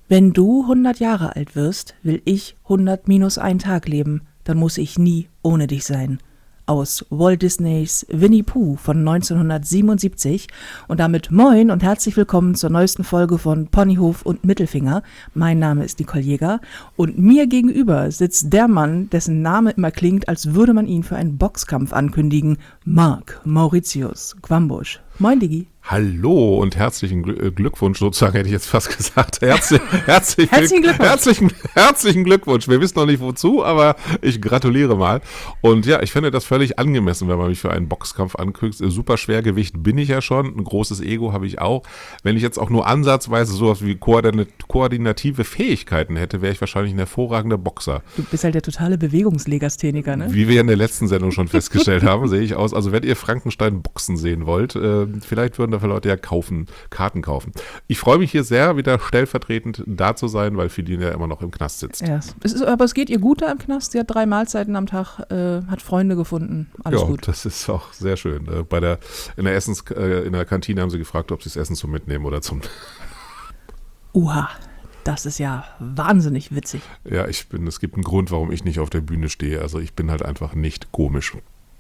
Wenn du 100 Jahre alt wirst, will ich 100 minus einen Tag leben. Dann muss ich nie ohne dich sein. Aus Walt Disneys Winnie Pooh von 1977 und damit moin und herzlich willkommen zur neuesten Folge von Ponyhof und Mittelfinger. Mein Name ist Nicole Jäger und mir gegenüber sitzt der Mann, dessen Name immer klingt, als würde man ihn für einen Boxkampf ankündigen, Marc Mauritius Quambusch. Moin Digi. Hallo und herzlichen Glückwunsch, sozusagen hätte ich jetzt fast gesagt. Herzlichen Glückwunsch. Wir wissen noch nicht wozu, aber ich gratuliere mal. Und ja, ich finde das völlig angemessen, wenn man mich für einen Boxkampf ankündigt. Super Schwergewicht bin ich ja schon, ein großes Ego habe ich auch. Wenn ich jetzt auch nur ansatzweise sowas wie koordinative Fähigkeiten hätte, wäre ich wahrscheinlich ein hervorragender Boxer. Du bist halt der totale Bewegungslegastheniker, ne? Wie wir in der letzten Sendung schon festgestellt haben, sehe ich aus. Also wenn ihr Frankenstein boxen sehen wollt, vielleicht würden dafür Leute ja Karten kaufen. Ich freue mich hier sehr, wieder stellvertretend da zu sein, weil Feline ja immer noch im Knast sitzt. Ja, aber es geht ihr gut da im Knast. Sie hat 3 Mahlzeiten am Tag, hat Freunde gefunden. Alles gut. Ja, das ist auch sehr schön. In der Kantine haben sie gefragt, ob sie das Essen zum Mitnehmen oder zum... Uha, das ist ja wahnsinnig witzig. Ja, es gibt einen Grund, warum ich nicht auf der Bühne stehe. Also ich bin halt einfach nicht komisch.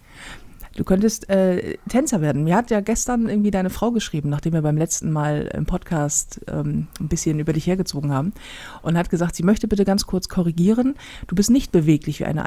Du könntest Tänzer werden. Mir hat ja gestern irgendwie deine Frau geschrieben, nachdem wir beim letzten Mal im Podcast ein bisschen über dich hergezogen haben und hat gesagt, sie möchte bitte ganz kurz korrigieren. Du bist nicht beweglich wie eine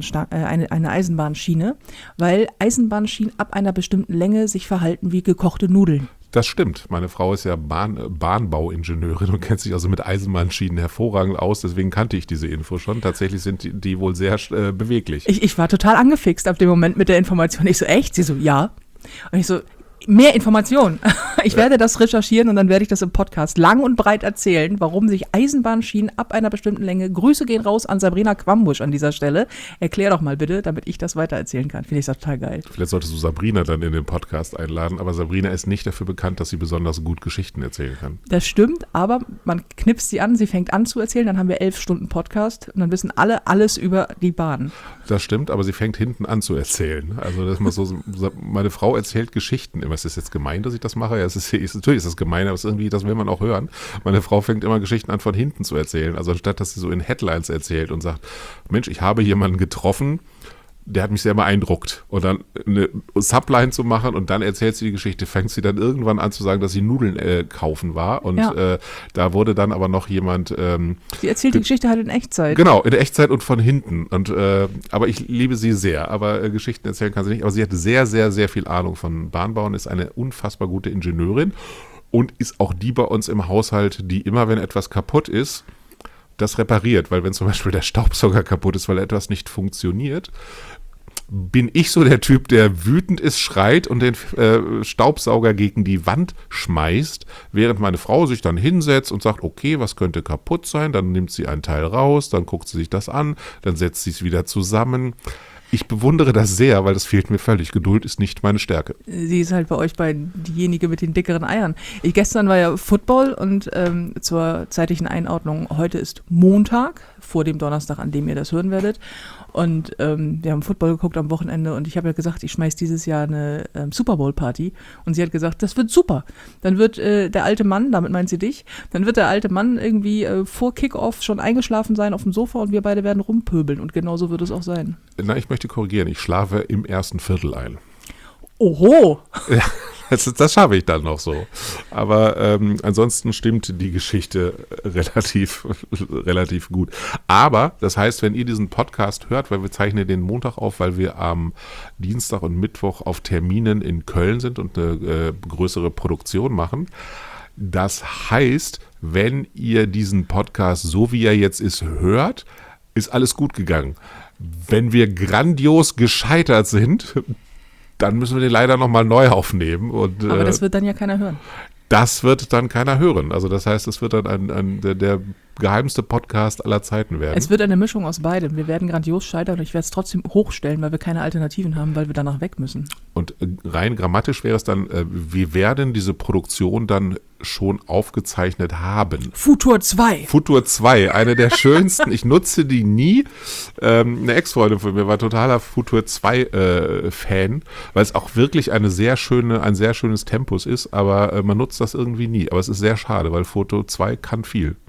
Eisenbahnschiene, weil Eisenbahnschienen ab einer bestimmten Länge sich verhalten wie gekochte Nudeln. Das stimmt. Meine Frau ist ja Bahnbauingenieurin und kennt sich also mit Eisenbahnschienen hervorragend aus. Deswegen kannte ich diese Info schon. Tatsächlich sind die wohl sehr beweglich. Ich war total angefixt ab dem Moment mit der Information. Ich so, echt? Sie so, ja. Und ich so, mehr Informationen. Ich werde das recherchieren und dann werde ich das im Podcast lang und breit erzählen, warum sich Eisenbahnschienen ab einer bestimmten Länge, Grüße gehen raus an Sabrina Quambusch an dieser Stelle. Erklär doch mal bitte, damit ich das weitererzählen kann. Finde ich das total geil. Vielleicht solltest du Sabrina dann in den Podcast einladen, aber Sabrina ist nicht dafür bekannt, dass sie besonders gut Geschichten erzählen kann. Das stimmt, aber man knipst sie an, sie fängt an zu erzählen, dann haben wir 11 Stunden Podcast und dann wissen alle alles über die Bahn. Das stimmt, aber sie fängt hinten an zu erzählen. Also das ist mal so, meine Frau erzählt Geschichten immer. Ist das jetzt gemein, dass ich das mache? Ja, natürlich ist das gemein, aber es ist irgendwie, das will man auch hören. Meine Frau fängt immer Geschichten an, von hinten zu erzählen. Also anstatt, dass sie so in Headlines erzählt und sagt, Mensch, ich habe jemanden getroffen, der hat mich sehr beeindruckt. Und dann eine Subline zu machen und dann erzählt sie die Geschichte, fängt sie dann irgendwann an zu sagen, dass sie Nudeln kaufen war. Und ja. Da wurde dann aber noch jemand... sie erzählt die Geschichte halt in Echtzeit. Genau, in der Echtzeit und von hinten. Aber ich liebe sie sehr. Aber Geschichten erzählen kann sie nicht. Aber sie hat sehr, sehr, sehr viel Ahnung von Bahnbauen, ist eine unfassbar gute Ingenieurin und ist auch die bei uns im Haushalt, die immer, wenn etwas kaputt ist, das repariert. Weil wenn zum Beispiel der Staubsauger kaputt ist, weil etwas nicht funktioniert, bin ich so der Typ, der wütend ist, schreit und den Staubsauger gegen die Wand schmeißt, während meine Frau sich dann hinsetzt und sagt, okay, was könnte kaputt sein? Dann nimmt sie einen Teil raus, dann guckt sie sich das an, dann setzt sie es wieder zusammen. Ich bewundere das sehr, weil das fehlt mir völlig. Geduld ist nicht meine Stärke. Sie ist halt bei euch diejenige mit den dickeren Eiern. Gestern war ja Football und zur zeitlichen Einordnung, heute ist Montag, vor dem Donnerstag, an dem ihr das hören werdet. Und wir haben Football geguckt am Wochenende und ich habe ja gesagt, ich schmeiß dieses Jahr eine Super Bowl Party. Und sie hat gesagt, das wird super. Dann wird der alte Mann, damit meint sie dich, dann wird der alte Mann irgendwie vor Kickoff schon eingeschlafen sein auf dem Sofa und wir beide werden rumpöbeln. Und genau so wird es auch sein. Na, ich möchte korrigieren. Ich schlafe im ersten Viertel ein. Oho! Ja, das schaffe ich dann noch so. Aber ansonsten stimmt die Geschichte relativ gut. Aber das heißt, wenn ihr diesen Podcast hört, weil wir zeichnen den Montag auf, weil wir am Dienstag und Mittwoch auf Terminen in Köln sind und eine größere Produktion machen. Das heißt, wenn ihr diesen Podcast so wie er jetzt ist hört, ist alles gut gegangen. Wenn wir grandios gescheitert sind, dann müssen wir den leider nochmal neu aufnehmen. Aber das wird dann ja keiner hören. Das wird dann keiner hören. Also das heißt, es wird dann der geheimste Podcast aller Zeiten werden. Es wird eine Mischung aus beidem. Wir werden grandios scheitern und ich werde es trotzdem hochstellen, weil wir keine Alternativen haben, weil wir danach weg müssen. Und rein grammatisch wäre es dann, wir werden diese Produktion dann schon aufgezeichnet haben. Futur 2. Futur 2, eine der schönsten. Ich nutze die nie. Eine Ex-Freundin von mir war totaler Futur 2 Fan, weil es auch wirklich ein sehr schönes Tempus ist, aber man nutzt das irgendwie nie. Aber es ist sehr schade, weil Futur 2 kann viel.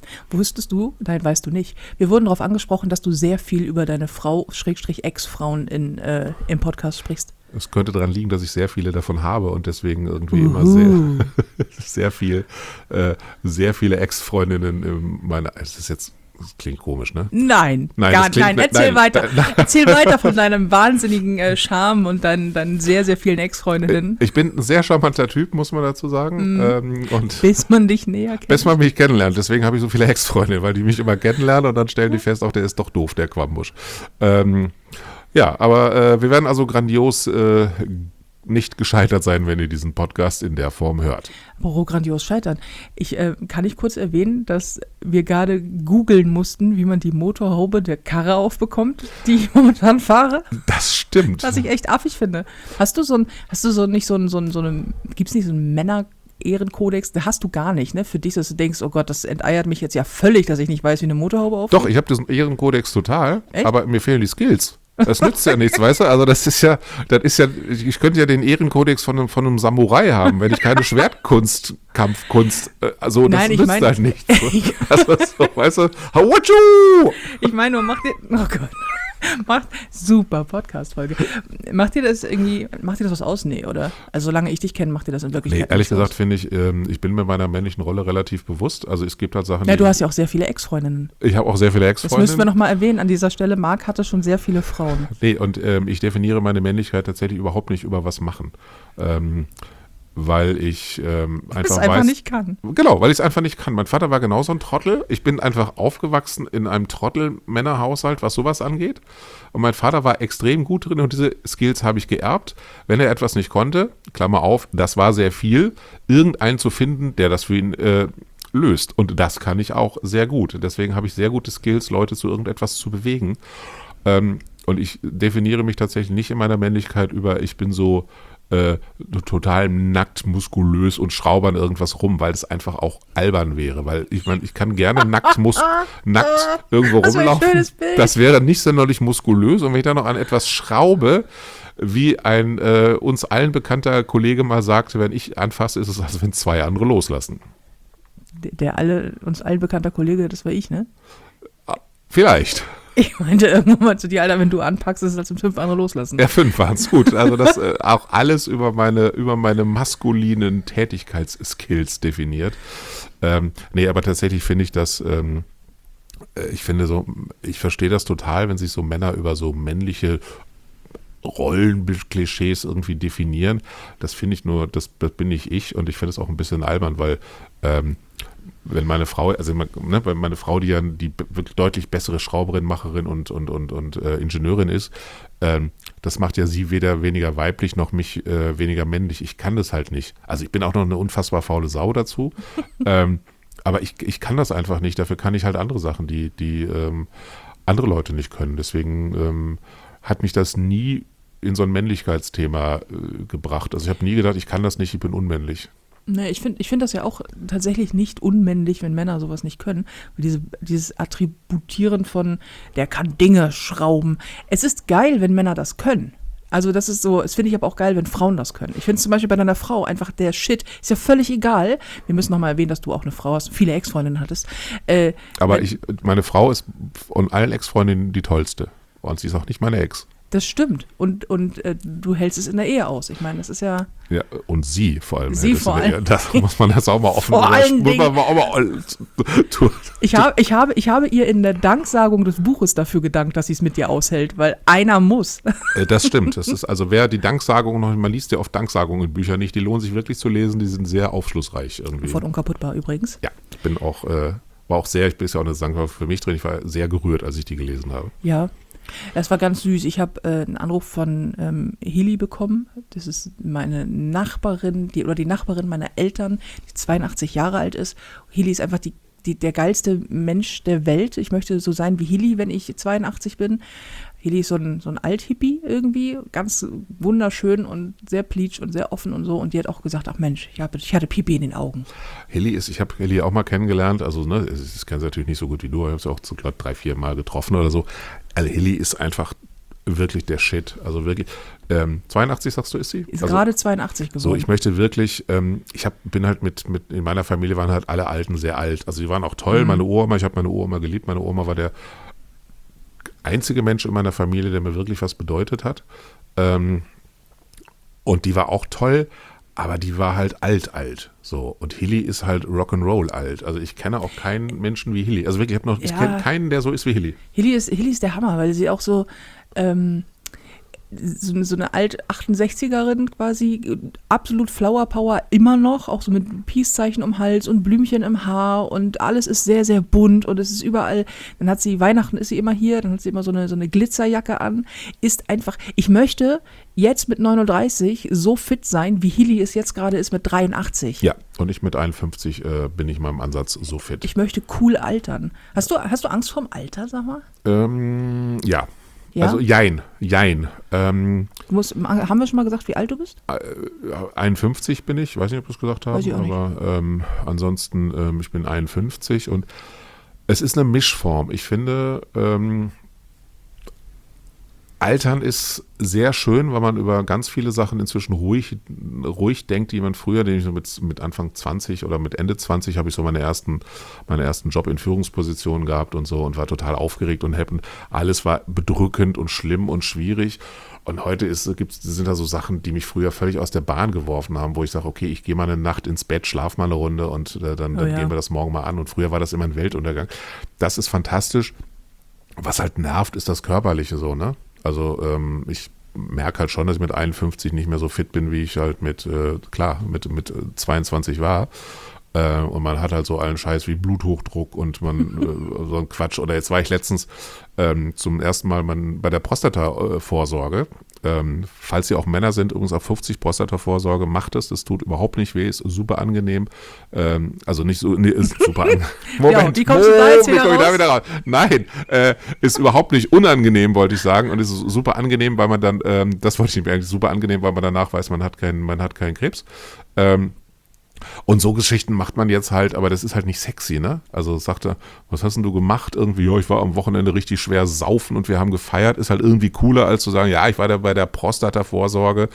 Wusstest du? Nein, weißt du nicht. Wir wurden darauf angesprochen, dass du sehr viel über deine Frau, Ex-Frauen im Podcast sprichst. Es könnte daran liegen, dass ich sehr viele davon habe und deswegen irgendwie immer sehr viele Ex-Freundinnen in meiner. Das klingt komisch, ne? Nein, erzähl weiter. Erzähl weiter von deinem wahnsinnigen Charme und deinen sehr, sehr vielen Ex-Freundinnen. Ich bin ein sehr charmanter Typ, muss man dazu sagen. Bis man dich näher kennt. Bis man mich kennenlernt. Deswegen habe ich so viele Ex-Freundinnen, weil die mich immer kennenlernen und dann stellen die fest, auch der ist doch doof, der Quambusch. Ja, aber wir werden also grandios nicht gescheitert sein, wenn ihr diesen Podcast in der Form hört. Apropos grandios scheitern. Kann ich kurz erwähnen, dass wir gerade googeln mussten, wie man die Motorhaube der Karre aufbekommt, die ich momentan fahre? Das stimmt. Was ich echt affig finde. Gibt's nicht so einen Männer-Ehrenkodex? Da hast du gar nicht, ne? Für dich, dass du denkst, oh Gott, das enteiert mich jetzt ja völlig, dass ich nicht weiß, wie eine Motorhaube aufgeht. Doch, ich habe diesen Ehrenkodex total, echt? Aber mir fehlen die Skills. Das nützt ja nichts, weißt du? Also ich könnte ja den Ehrenkodex von einem Samurai haben, wenn ich keine Kampfkunst, das nützt halt nichts. Also, weißt du, Hawachu! Ich meine nur, oh Gott. Super Podcast-Folge. Macht dir das was aus? Nee, oder? Also solange ich dich kenne, macht dir das in Wirklichkeit ehrlich gesagt finde ich bin mir meiner männlichen Rolle relativ bewusst. Also es gibt halt Sachen, du hast ja auch sehr viele Ex-Freundinnen. Ich habe auch sehr viele Ex-Freundinnen. Das müssen wir nochmal erwähnen an dieser Stelle. Marc hatte schon sehr viele Frauen. Nee, und ich definiere meine Männlichkeit tatsächlich überhaupt nicht über was machen. Weil ich einfach nicht kann. Genau, weil ich es einfach nicht kann. Mein Vater war genauso ein Trottel. Ich bin einfach aufgewachsen in einem Trottel-Männerhaushalt, was sowas angeht. Und mein Vater war extrem gut drin und diese Skills habe ich geerbt. Wenn er etwas nicht konnte, Klammer auf, das war sehr viel, irgendeinen zu finden, der das für ihn löst. Und das kann ich auch sehr gut. Deswegen habe ich sehr gute Skills, Leute zu irgendetwas zu bewegen. Und ich definiere mich tatsächlich nicht in meiner Männlichkeit über, ich bin so total nackt, muskulös und schraube an irgendwas rum, weil es einfach auch albern wäre, weil ich meine, ich kann gerne nackt irgendwo rumlaufen. Das wäre nicht sonderlich muskulös und wenn ich dann noch an etwas schraube, wie ein uns allen bekannter Kollege mal sagte, wenn ich anfasse, ist es, als wenn zwei andere loslassen. Uns allen bekannter Kollege, das war ich, ne? Vielleicht. Ich meinte irgendwann mal zu dir, Alter, wenn du anpackst, ist es, als wenn 5 andere loslassen. Ja, 5 waren es, gut. Also das auch alles über meine maskulinen Tätigkeitsskills definiert. Nee, aber tatsächlich finde ich das, ich verstehe das total, wenn sich so Männer über so männliche Rollenklischees irgendwie definieren. Das finde ich nur, das bin nicht ich und ich finde es auch ein bisschen albern, weil wenn meine Frau, weil meine Frau, die ja die wirklich deutlich bessere Schrauberin, Macherin und Ingenieurin ist, das macht ja sie weder weniger weiblich noch mich weniger männlich. Ich kann das halt nicht. Also ich bin auch noch eine unfassbar faule Sau dazu, aber ich kann das einfach nicht. Dafür kann ich halt andere Sachen, die andere Leute nicht können. Deswegen hat mich das nie in so ein Männlichkeitsthema gebracht. Also ich habe nie gedacht, ich kann das nicht, ich bin unmännlich. Ne, ich find das ja auch tatsächlich nicht unmännlich, wenn Männer sowas nicht können. Weil dieses Attributieren von, der kann Dinge schrauben. Es ist geil, wenn Männer das können. Also das ist so, das finde ich aber auch geil, wenn Frauen das können. Ich finde es zum Beispiel bei deiner Frau einfach der Shit, ist ja völlig egal. Wir müssen nochmal erwähnen, dass du auch eine Frau hast, viele Ex-Freundinnen hattest. Aber meine Frau ist von allen Ex-Freundinnen die tollste. Und sie ist auch nicht meine Ex. Das stimmt. Und du hältst es in der Ehe aus. Ich meine, das ist ja... Ja, und sie vor allem. Sie vor allem. Das muss man das auch mal offen Ich habe ihr in der Danksagung des Buches dafür gedankt, dass sie es mit dir aushält, weil einer muss. Das stimmt. Das ist, also wer die Danksagung noch, man liest ja oft Danksagungen in Büchern nicht, die lohnen sich wirklich zu lesen, die sind sehr aufschlussreich irgendwie. Von Unkaputtbar übrigens. Ja, ich bin auch, ich bin ja auch eine Dankbar für mich drin, ich war sehr gerührt, als ich die gelesen habe. Ja. Das war ganz süß. Ich habe einen Anruf von Heli bekommen. Das ist meine Nachbarin, die Nachbarin meiner Eltern, die 82 Jahre alt ist. Heli ist einfach der geilste Mensch der Welt. Ich möchte so sein wie Heli, wenn ich 82 bin. Heli ist so ein Alt-Hippie irgendwie, ganz wunderschön und sehr pleatsch und sehr offen und so. Und die hat auch gesagt, ach Mensch, ich hatte Pipi in den Augen. Ich habe Heli auch mal kennengelernt. Also, ne, ich kenne sie natürlich nicht so gut wie du. Ich habe sie auch 3-4 Mal getroffen oder so. Also Heli ist einfach wirklich der Shit. Also wirklich, 82 sagst du, ist sie? Ist also, gerade 82 geworden. So, ich möchte wirklich, bin halt in meiner Familie waren halt alle Alten sehr alt. Also die waren auch toll, meine Uroma, ich habe meine Uroma geliebt. Meine Oma war der einzige Mensch in meiner Familie, der mir wirklich was bedeutet hat. Und die war auch toll, aber die war halt alt. So. Und Hilly ist halt Rock'n'Roll alt. Also ich kenne auch keinen Menschen wie Hilly. Also wirklich, ich kenne keinen, der so ist wie Hilly. Hilly ist der Hammer, weil sie auch so so eine Alt-68erin quasi, absolut Flower Power immer noch, auch so mit Peace-Zeichen um den Hals und Blümchen im Haar und alles ist sehr, sehr bunt und es ist überall, dann hat sie, Weihnachten ist sie immer hier, dann hat sie immer so eine Glitzerjacke an, ist einfach, ich möchte jetzt mit 39 so fit sein, wie Hilly es jetzt gerade ist mit 83. Ja, und ich mit 51 bin ich mal im Ansatz so fit. Ich möchte cool altern. Hast du Angst vorm Alter, sag mal? Ja. Ja? Also jein. Haben wir schon mal gesagt, wie alt du bist? 51 bin ich, weiß nicht, ob wir es gesagt haben, aber ansonsten, ich bin 51 und es ist eine Mischform. Ich finde, Altern ist sehr schön, weil man über ganz viele Sachen inzwischen ruhig denkt, die man früher, den ich so mit Anfang 20 oder mit Ende 20 habe ich so meine ersten Job in Führungspositionen gehabt und so und war total aufgeregt und happy. Alles war bedrückend und schlimm und schwierig. Und heute sind da so Sachen, die mich früher völlig aus der Bahn geworfen haben, wo ich sage, okay, ich gehe mal eine Nacht ins Bett, schlaf mal eine Runde und dann gehen wir das morgen mal an. Und früher war das immer ein Weltuntergang. Das ist fantastisch. Was halt nervt, ist das Körperliche so, ne? Also ich merke halt schon, dass ich mit 51 nicht mehr so fit bin, wie ich halt mit 22 war. Und man hat halt so allen Scheiß wie Bluthochdruck und man so ein Quatsch. Oder jetzt war ich letztens zum ersten Mal bei der Prostata-Vorsorge. Falls Sie auch Männer sind, übrigens auf 50 Prostata-Vorsorge, macht es. Das tut überhaupt nicht weh, ist super angenehm. Also nicht so, nee, ist super angenehm. Moment, wie kommst du da jetzt wieder raus? Nein, ist überhaupt nicht unangenehm, wollte ich sagen. Und ist super angenehm, weil man dann, das wollte ich nicht mehr, eigentlich super angenehm, weil man danach weiß, man hat keinen Krebs. Und so Geschichten macht man jetzt halt, aber das ist halt nicht sexy, ne? Also sagte, was hast denn du gemacht? Irgendwie, ja, ich war am Wochenende richtig schwer saufen und wir haben gefeiert. Ist halt irgendwie cooler, als zu sagen, ja, ich war da bei der Prostata-Vorsorge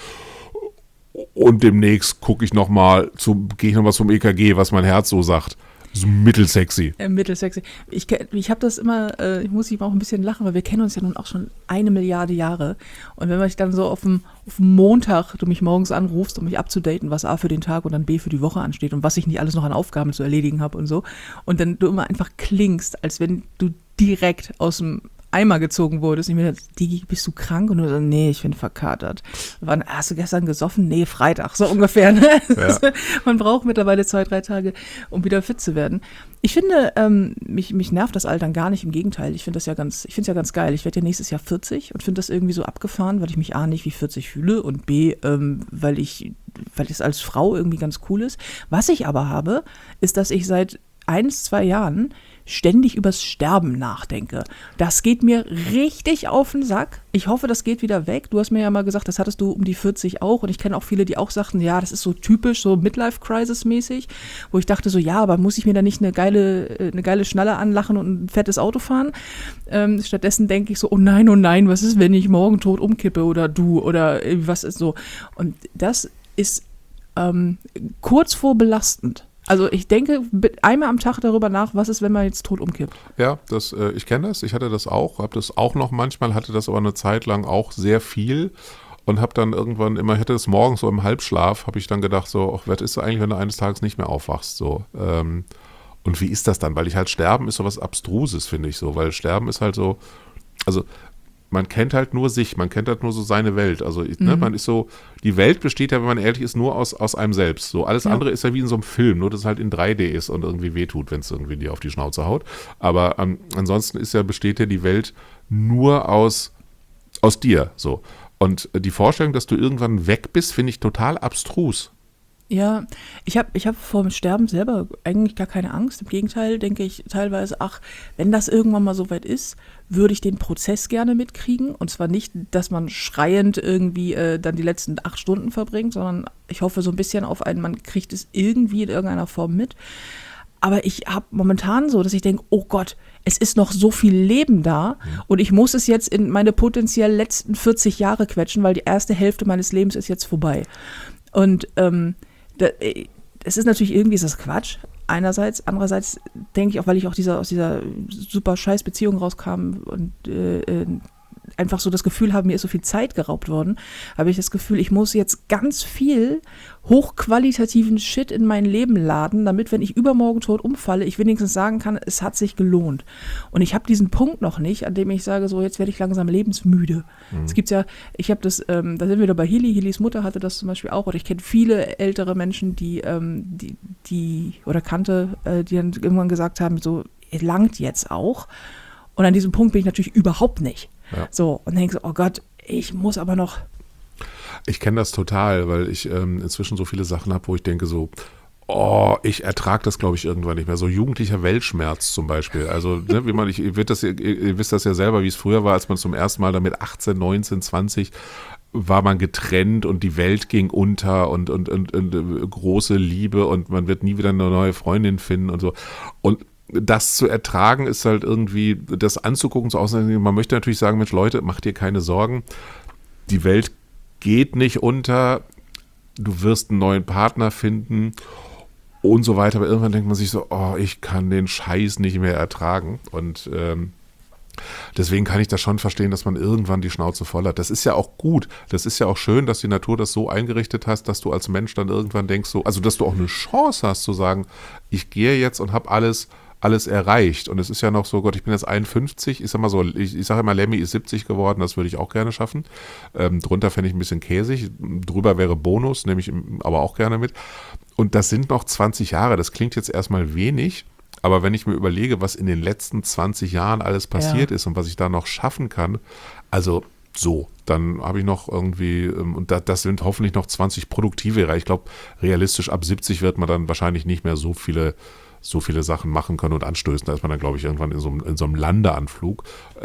und demnächst gehe ich nochmal zum EKG, was mein Herz so sagt. So mittelsexy. Mittelsexy. Ich habe das immer, ich muss auch ein bisschen lachen, weil wir kennen uns ja nun auch schon 1 Milliarde Jahre. Und wenn man dann so auf dem Montag, du mich morgens anrufst, um mich abzudaten, was A für den Tag und dann B für die Woche ansteht und was ich nicht alles noch an Aufgaben zu erledigen habe und so. Und dann du immer einfach klingst, als wenn du direkt aus dem Eimer gezogen wurdest. Ich mir dachte, Digi, bist du krank? Und du so, nee, ich bin verkatert. Hast du gestern gesoffen? Nee, Freitag, so ungefähr. Ne? Ja. Man braucht mittlerweile 2-3 Tage, um wieder fit zu werden. Ich finde, mich nervt das Altern gar nicht, im Gegenteil. Ich finde es ja ganz geil. Ich werde ja nächstes Jahr 40 und finde das irgendwie so abgefahren, weil ich mich A, nicht wie 40 fühle und B, weil es als Frau irgendwie ganz cool ist. Was ich aber habe, ist, dass ich seit 1-2 Jahren ständig übers Sterben nachdenke. Das geht mir richtig auf den Sack. Ich hoffe, das geht wieder weg. Du hast mir ja mal gesagt, das hattest du um die 40 auch. Und ich kenne auch viele, die auch sagten, ja, das ist so typisch, so Midlife-Crisis-mäßig. Wo ich dachte so, ja, aber muss ich mir da nicht eine geile Schnalle anlachen und ein fettes Auto fahren? Stattdessen denke ich so, oh nein, was ist, wenn ich morgen tot umkippe oder du oder was ist so. Und das ist kurz vor belastend. Also ich denke einmal am Tag darüber nach, was ist, wenn man jetzt tot umkippt. Ja, ich kenne das. Ich hatte das auch, habe das auch noch manchmal, hatte das aber eine Zeit lang auch sehr viel und habe dann irgendwann immer, ich hatte das morgens so im Halbschlaf, habe ich dann gedacht so, ach, was ist eigentlich, wenn du eines Tages nicht mehr aufwachst? So. Und wie ist das dann? Weil Sterben ist so was Abstruses, finde ich so, weil Sterben ist halt so, also man kennt halt nur sich, man kennt halt nur so seine Welt. Also man ist so, die Welt besteht ja, wenn man ehrlich ist, nur aus einem selbst. So alles andere ist ja wie in so einem Film, nur dass es halt in 3D ist und irgendwie wehtut, wenn es irgendwie dir auf die Schnauze haut. Aber ansonsten besteht ja die Welt nur aus dir. So. Und die Vorstellung, dass du irgendwann weg bist, finde ich total abstrus. Ja, ich hab vor dem Sterben selber eigentlich gar keine Angst. Im Gegenteil denke ich teilweise, ach, wenn das irgendwann mal soweit ist, würde ich den Prozess gerne mitkriegen. Und zwar nicht, dass man schreiend irgendwie dann die letzten 8 Stunden verbringt, sondern ich hoffe so ein bisschen auf man kriegt es irgendwie in irgendeiner Form mit. Aber ich habe momentan so, dass ich denke, oh Gott, es ist noch so viel Leben da und ich muss es jetzt in meine potenziell letzten 40 Jahre quetschen, weil die erste Hälfte meines Lebens ist jetzt vorbei. Und es ist natürlich irgendwie ist das Quatsch. Einerseits, andererseits denke ich auch, weil ich auch aus dieser super scheiß Beziehung rauskam und einfach so das Gefühl habe, mir ist so viel Zeit geraubt worden, habe ich das Gefühl, ich muss jetzt ganz viel hochqualitativen Shit in mein Leben laden, damit, wenn ich übermorgen tot umfalle, ich wenigstens sagen kann, es hat sich gelohnt. Und ich habe diesen Punkt noch nicht, an dem ich sage, so jetzt werde ich langsam lebensmüde. Es gibt ja, ich habe das, da sind wir wieder bei Hillis Mutter hatte das zum Beispiel auch, oder ich kenne viele ältere Menschen, die oder kannte, die dann irgendwann gesagt haben, so, es langt jetzt auch. Und an diesem Punkt bin ich natürlich überhaupt nicht. Ja. So, und denke so, oh Gott, ich muss aber noch. Ich kenne das total, weil ich inzwischen so viele Sachen habe, wo ich denke so, oh, ich ertrage das, glaube ich, irgendwann nicht mehr. So jugendlicher Weltschmerz zum Beispiel. Also, ne, ihr wisst das ja selber, wie es früher war, als man zum ersten Mal damit 18, 19, 20 war man getrennt und die Welt ging unter und große Liebe und man wird nie wieder eine neue Freundin finden und so. Und das zu ertragen ist halt irgendwie, das anzugucken, so aussehen. Man möchte natürlich sagen, Mensch, Leute, macht dir keine Sorgen. Die Welt geht nicht unter. Du wirst einen neuen Partner finden und so weiter. Aber irgendwann denkt man sich so, oh, ich kann den Scheiß nicht mehr ertragen. Und deswegen kann ich das schon verstehen, dass man irgendwann die Schnauze voll hat. Das ist ja auch gut. Das ist ja auch schön, dass die Natur das so eingerichtet hat, dass du als Mensch dann irgendwann denkst, so, also dass du auch eine Chance hast zu sagen, ich gehe jetzt und habe alles erreicht. Und es ist ja noch so, Gott, ich bin jetzt 51, ich sag mal so, ich sage immer, Lemmy ist 70 geworden, das würde ich auch gerne schaffen. Drunter fände ich ein bisschen käsig, drüber wäre Bonus, nehme ich aber auch gerne mit. Und das sind noch 20 Jahre, das klingt jetzt erstmal wenig, aber wenn ich mir überlege, was in den letzten 20 Jahren alles passiert ist und was ich da noch schaffen kann, also so, dann habe ich noch irgendwie, und das sind hoffentlich noch 20 produktive Jahre. Ich glaube, realistisch ab 70 wird man dann wahrscheinlich nicht mehr so viele Sachen machen können und anstößen. Da ist man dann, glaube ich, irgendwann in so einem Landeanflug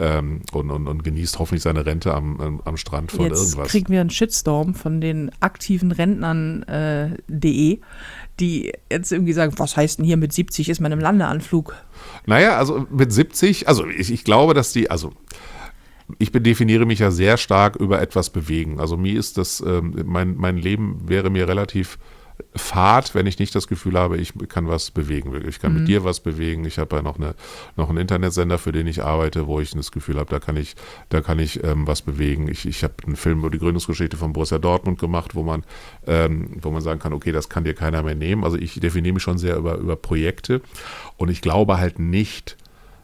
und genießt hoffentlich seine Rente am Strand von Jetzt irgendwas. Jetzt kriegen wir einen Shitstorm von den aktiven Rentnern.de, die jetzt irgendwie sagen, was heißt denn hier mit 70 ist man im Landeanflug? Naja, also mit 70, also ich glaube, dass ich definiere mich ja sehr stark über etwas bewegen. Also mir ist das, mein Leben wäre mir relativ fad, wenn ich nicht das Gefühl habe, ich kann was bewegen. Ich kann mit dir was bewegen. Ich habe ja noch einen Internetsender, für den ich arbeite, wo ich das Gefühl habe, da kann ich was bewegen. Ich habe einen Film über die Gründungsgeschichte von Borussia Dortmund gemacht, wo man sagen kann, okay, das kann dir keiner mehr nehmen. Also ich definiere mich schon sehr über Projekte und ich glaube halt nicht,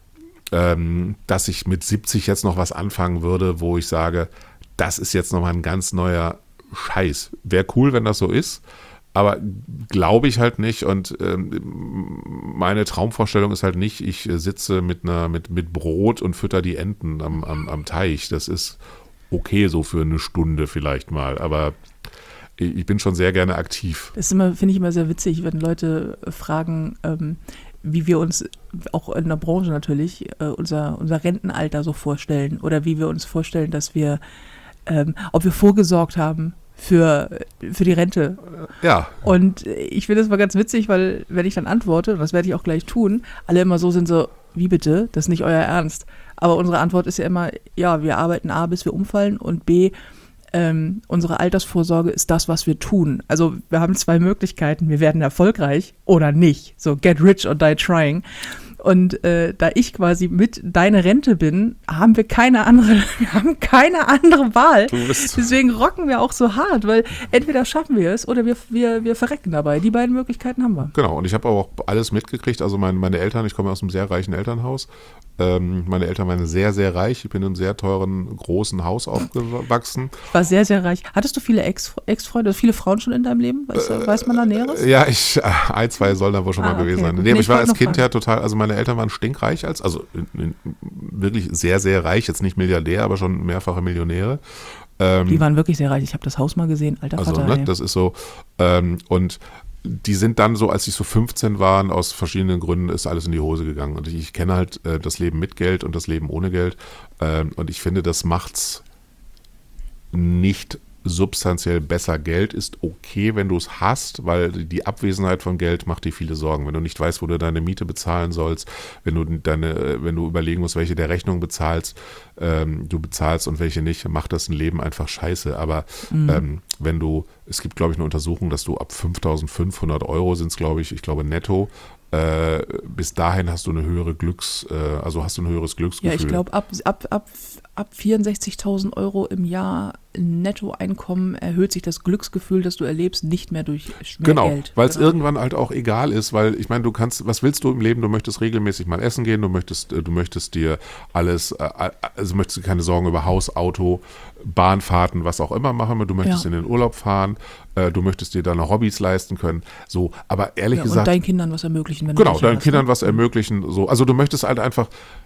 dass ich mit 70 jetzt noch was anfangen würde, wo ich sage, das ist jetzt nochmal ein ganz neuer Scheiß. Wäre cool, wenn das so ist, aber glaube ich halt nicht und meine Traumvorstellung ist halt nicht, ich sitze mit Brot und fütter die Enten am Teich. Das ist okay so für eine Stunde vielleicht mal, aber ich bin schon sehr gerne aktiv. Das finde ich immer sehr witzig, wenn Leute fragen, wie wir uns auch in der Branche natürlich unser Rentenalter so vorstellen oder wie wir uns vorstellen, dass wir, ob wir vorgesorgt haben für die Rente. Ja. Und ich finde das mal ganz witzig, weil wenn ich dann antworte, und das werde ich auch gleich tun, alle immer so sind so, wie bitte, das ist nicht euer Ernst. Aber unsere Antwort ist ja immer, ja, wir arbeiten A, bis wir umfallen und B, unsere Altersvorsorge ist das, was wir tun. Also wir haben zwei Möglichkeiten. Wir werden erfolgreich oder nicht. So get rich or die trying. Und da ich quasi mit deiner Rente bin, haben wir keine andere Wahl. Deswegen rocken wir auch so hart, weil entweder schaffen wir es oder wir verrecken dabei. Die beiden Möglichkeiten haben wir. Genau, und ich habe auch alles mitgekriegt. Also meine Eltern, ich komme aus einem sehr reichen Elternhaus. Meine Eltern waren sehr, sehr reich. Ich bin in einem sehr teuren, großen Haus aufgewachsen. Ich war sehr, sehr reich. Hattest du viele Ex-Freunde, viele Frauen schon in deinem Leben? Weiß man da Näheres? Ja, ein, zwei sollen da wohl schon mal gewesen sein. Nee, aber ich war als Kind ja total, also meine Eltern waren stinkreich, wirklich sehr, sehr reich, jetzt nicht Milliardär, aber schon mehrfache Millionäre. Die waren wirklich sehr reich. Ich habe das Haus mal gesehen, alter Vater. Also, das ist so. Und die sind dann so, als sie so 15 waren, aus verschiedenen Gründen ist alles in die Hose gegangen. Und ich kenne halt das Leben mit Geld und das Leben ohne Geld. Und ich finde, das macht's nicht substanziell besser. Geld ist okay, wenn du es hast, weil die Abwesenheit von Geld macht dir viele Sorgen. Wenn du nicht weißt, wo du deine Miete bezahlen sollst, wenn du überlegen musst, welche der Rechnung du bezahlst und welche nicht, macht das ein Leben einfach scheiße. Aber es gibt, glaube ich, eine Untersuchung, dass du ab 5.500 Euro sind es, glaube ich netto, bis dahin hast du ein höheres Glücksgefühl. Ja, ich glaube, ab 64.000 Euro im Jahr Nettoeinkommen erhöht sich das Glücksgefühl, das du erlebst, nicht mehr durch mehr Geld. Weil es irgendwann halt auch egal ist, weil ich meine, was willst du im Leben? Du möchtest regelmäßig mal essen gehen, du möchtest dir alles, also möchtest du keine Sorgen über Haus, Auto, Bahnfahrten, was auch immer machen, du möchtest in den Urlaub fahren, du möchtest dir deine Hobbys leisten können, so, aber ehrlich gesagt. Und deinen Kindern was ermöglichen. Wenn genau, deinen Kindern was ermöglichen, so, also du möchtest halt einfach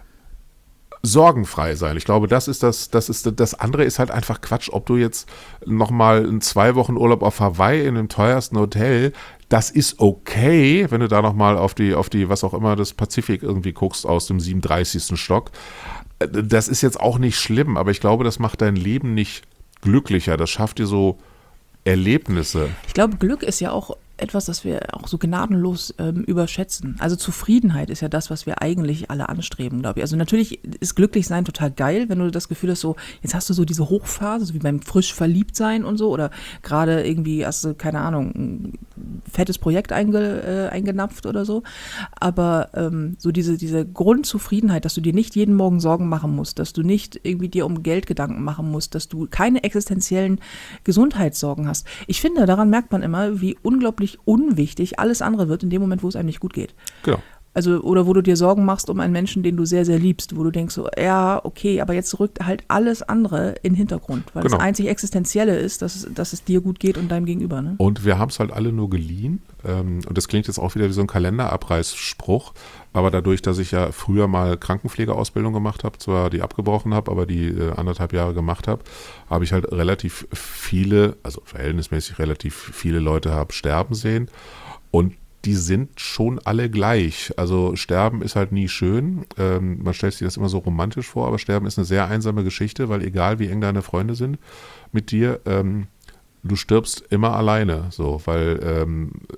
sorgenfrei sein. Ich glaube, das andere ist halt einfach Quatsch. Ob du jetzt nochmal 2 Wochen Urlaub auf Hawaii in dem teuersten Hotel, das ist okay, wenn du da nochmal auf die, was auch immer, das Pazifik irgendwie guckst aus dem 37. Stock. Das ist jetzt auch nicht schlimm, aber ich glaube, das macht dein Leben nicht glücklicher. Das schafft dir so Erlebnisse. Ich glaube, Glück ist ja auch etwas, das wir auch so gnadenlos überschätzen. Also Zufriedenheit ist ja das, was wir eigentlich alle anstreben, glaube ich. Also natürlich ist Glücklichsein total geil, wenn du das Gefühl hast, so jetzt hast du so diese Hochphase, so wie beim frisch Verliebtsein und so, oder gerade irgendwie hast du, keine Ahnung, ein fettes Projekt eingenapft oder so. Aber so diese Grundzufriedenheit, dass du dir nicht jeden Morgen Sorgen machen musst, dass du nicht irgendwie dir um Geld Gedanken machen musst, dass du keine existenziellen Gesundheitssorgen hast. Ich finde, daran merkt man immer, wie unglaublich unwichtig alles andere wird in dem Moment, wo es einem nicht gut geht. Genau. Also, oder wo du dir Sorgen machst um einen Menschen, den du sehr, sehr liebst, wo du denkst so, ja, okay, aber jetzt rückt halt alles andere in den Hintergrund, weil das einzig Existenzielle ist, dass es dir gut geht und deinem Gegenüber. Ne? Und wir haben es halt alle nur geliehen, und das klingt jetzt auch wieder wie so ein Kalenderabreißspruch, aber dadurch, dass ich ja früher mal Krankenpflegeausbildung gemacht habe, zwar die abgebrochen habe, aber die 1,5 Jahre gemacht habe, habe ich halt relativ viele, also verhältnismäßig relativ viele Leute habe sterben sehen, und die sind schon alle gleich. Also Sterben ist halt nie schön. Man stellt sich das immer so romantisch vor, aber Sterben ist eine sehr einsame Geschichte, weil egal wie eng deine Freunde sind mit dir, du stirbst immer alleine, so, weil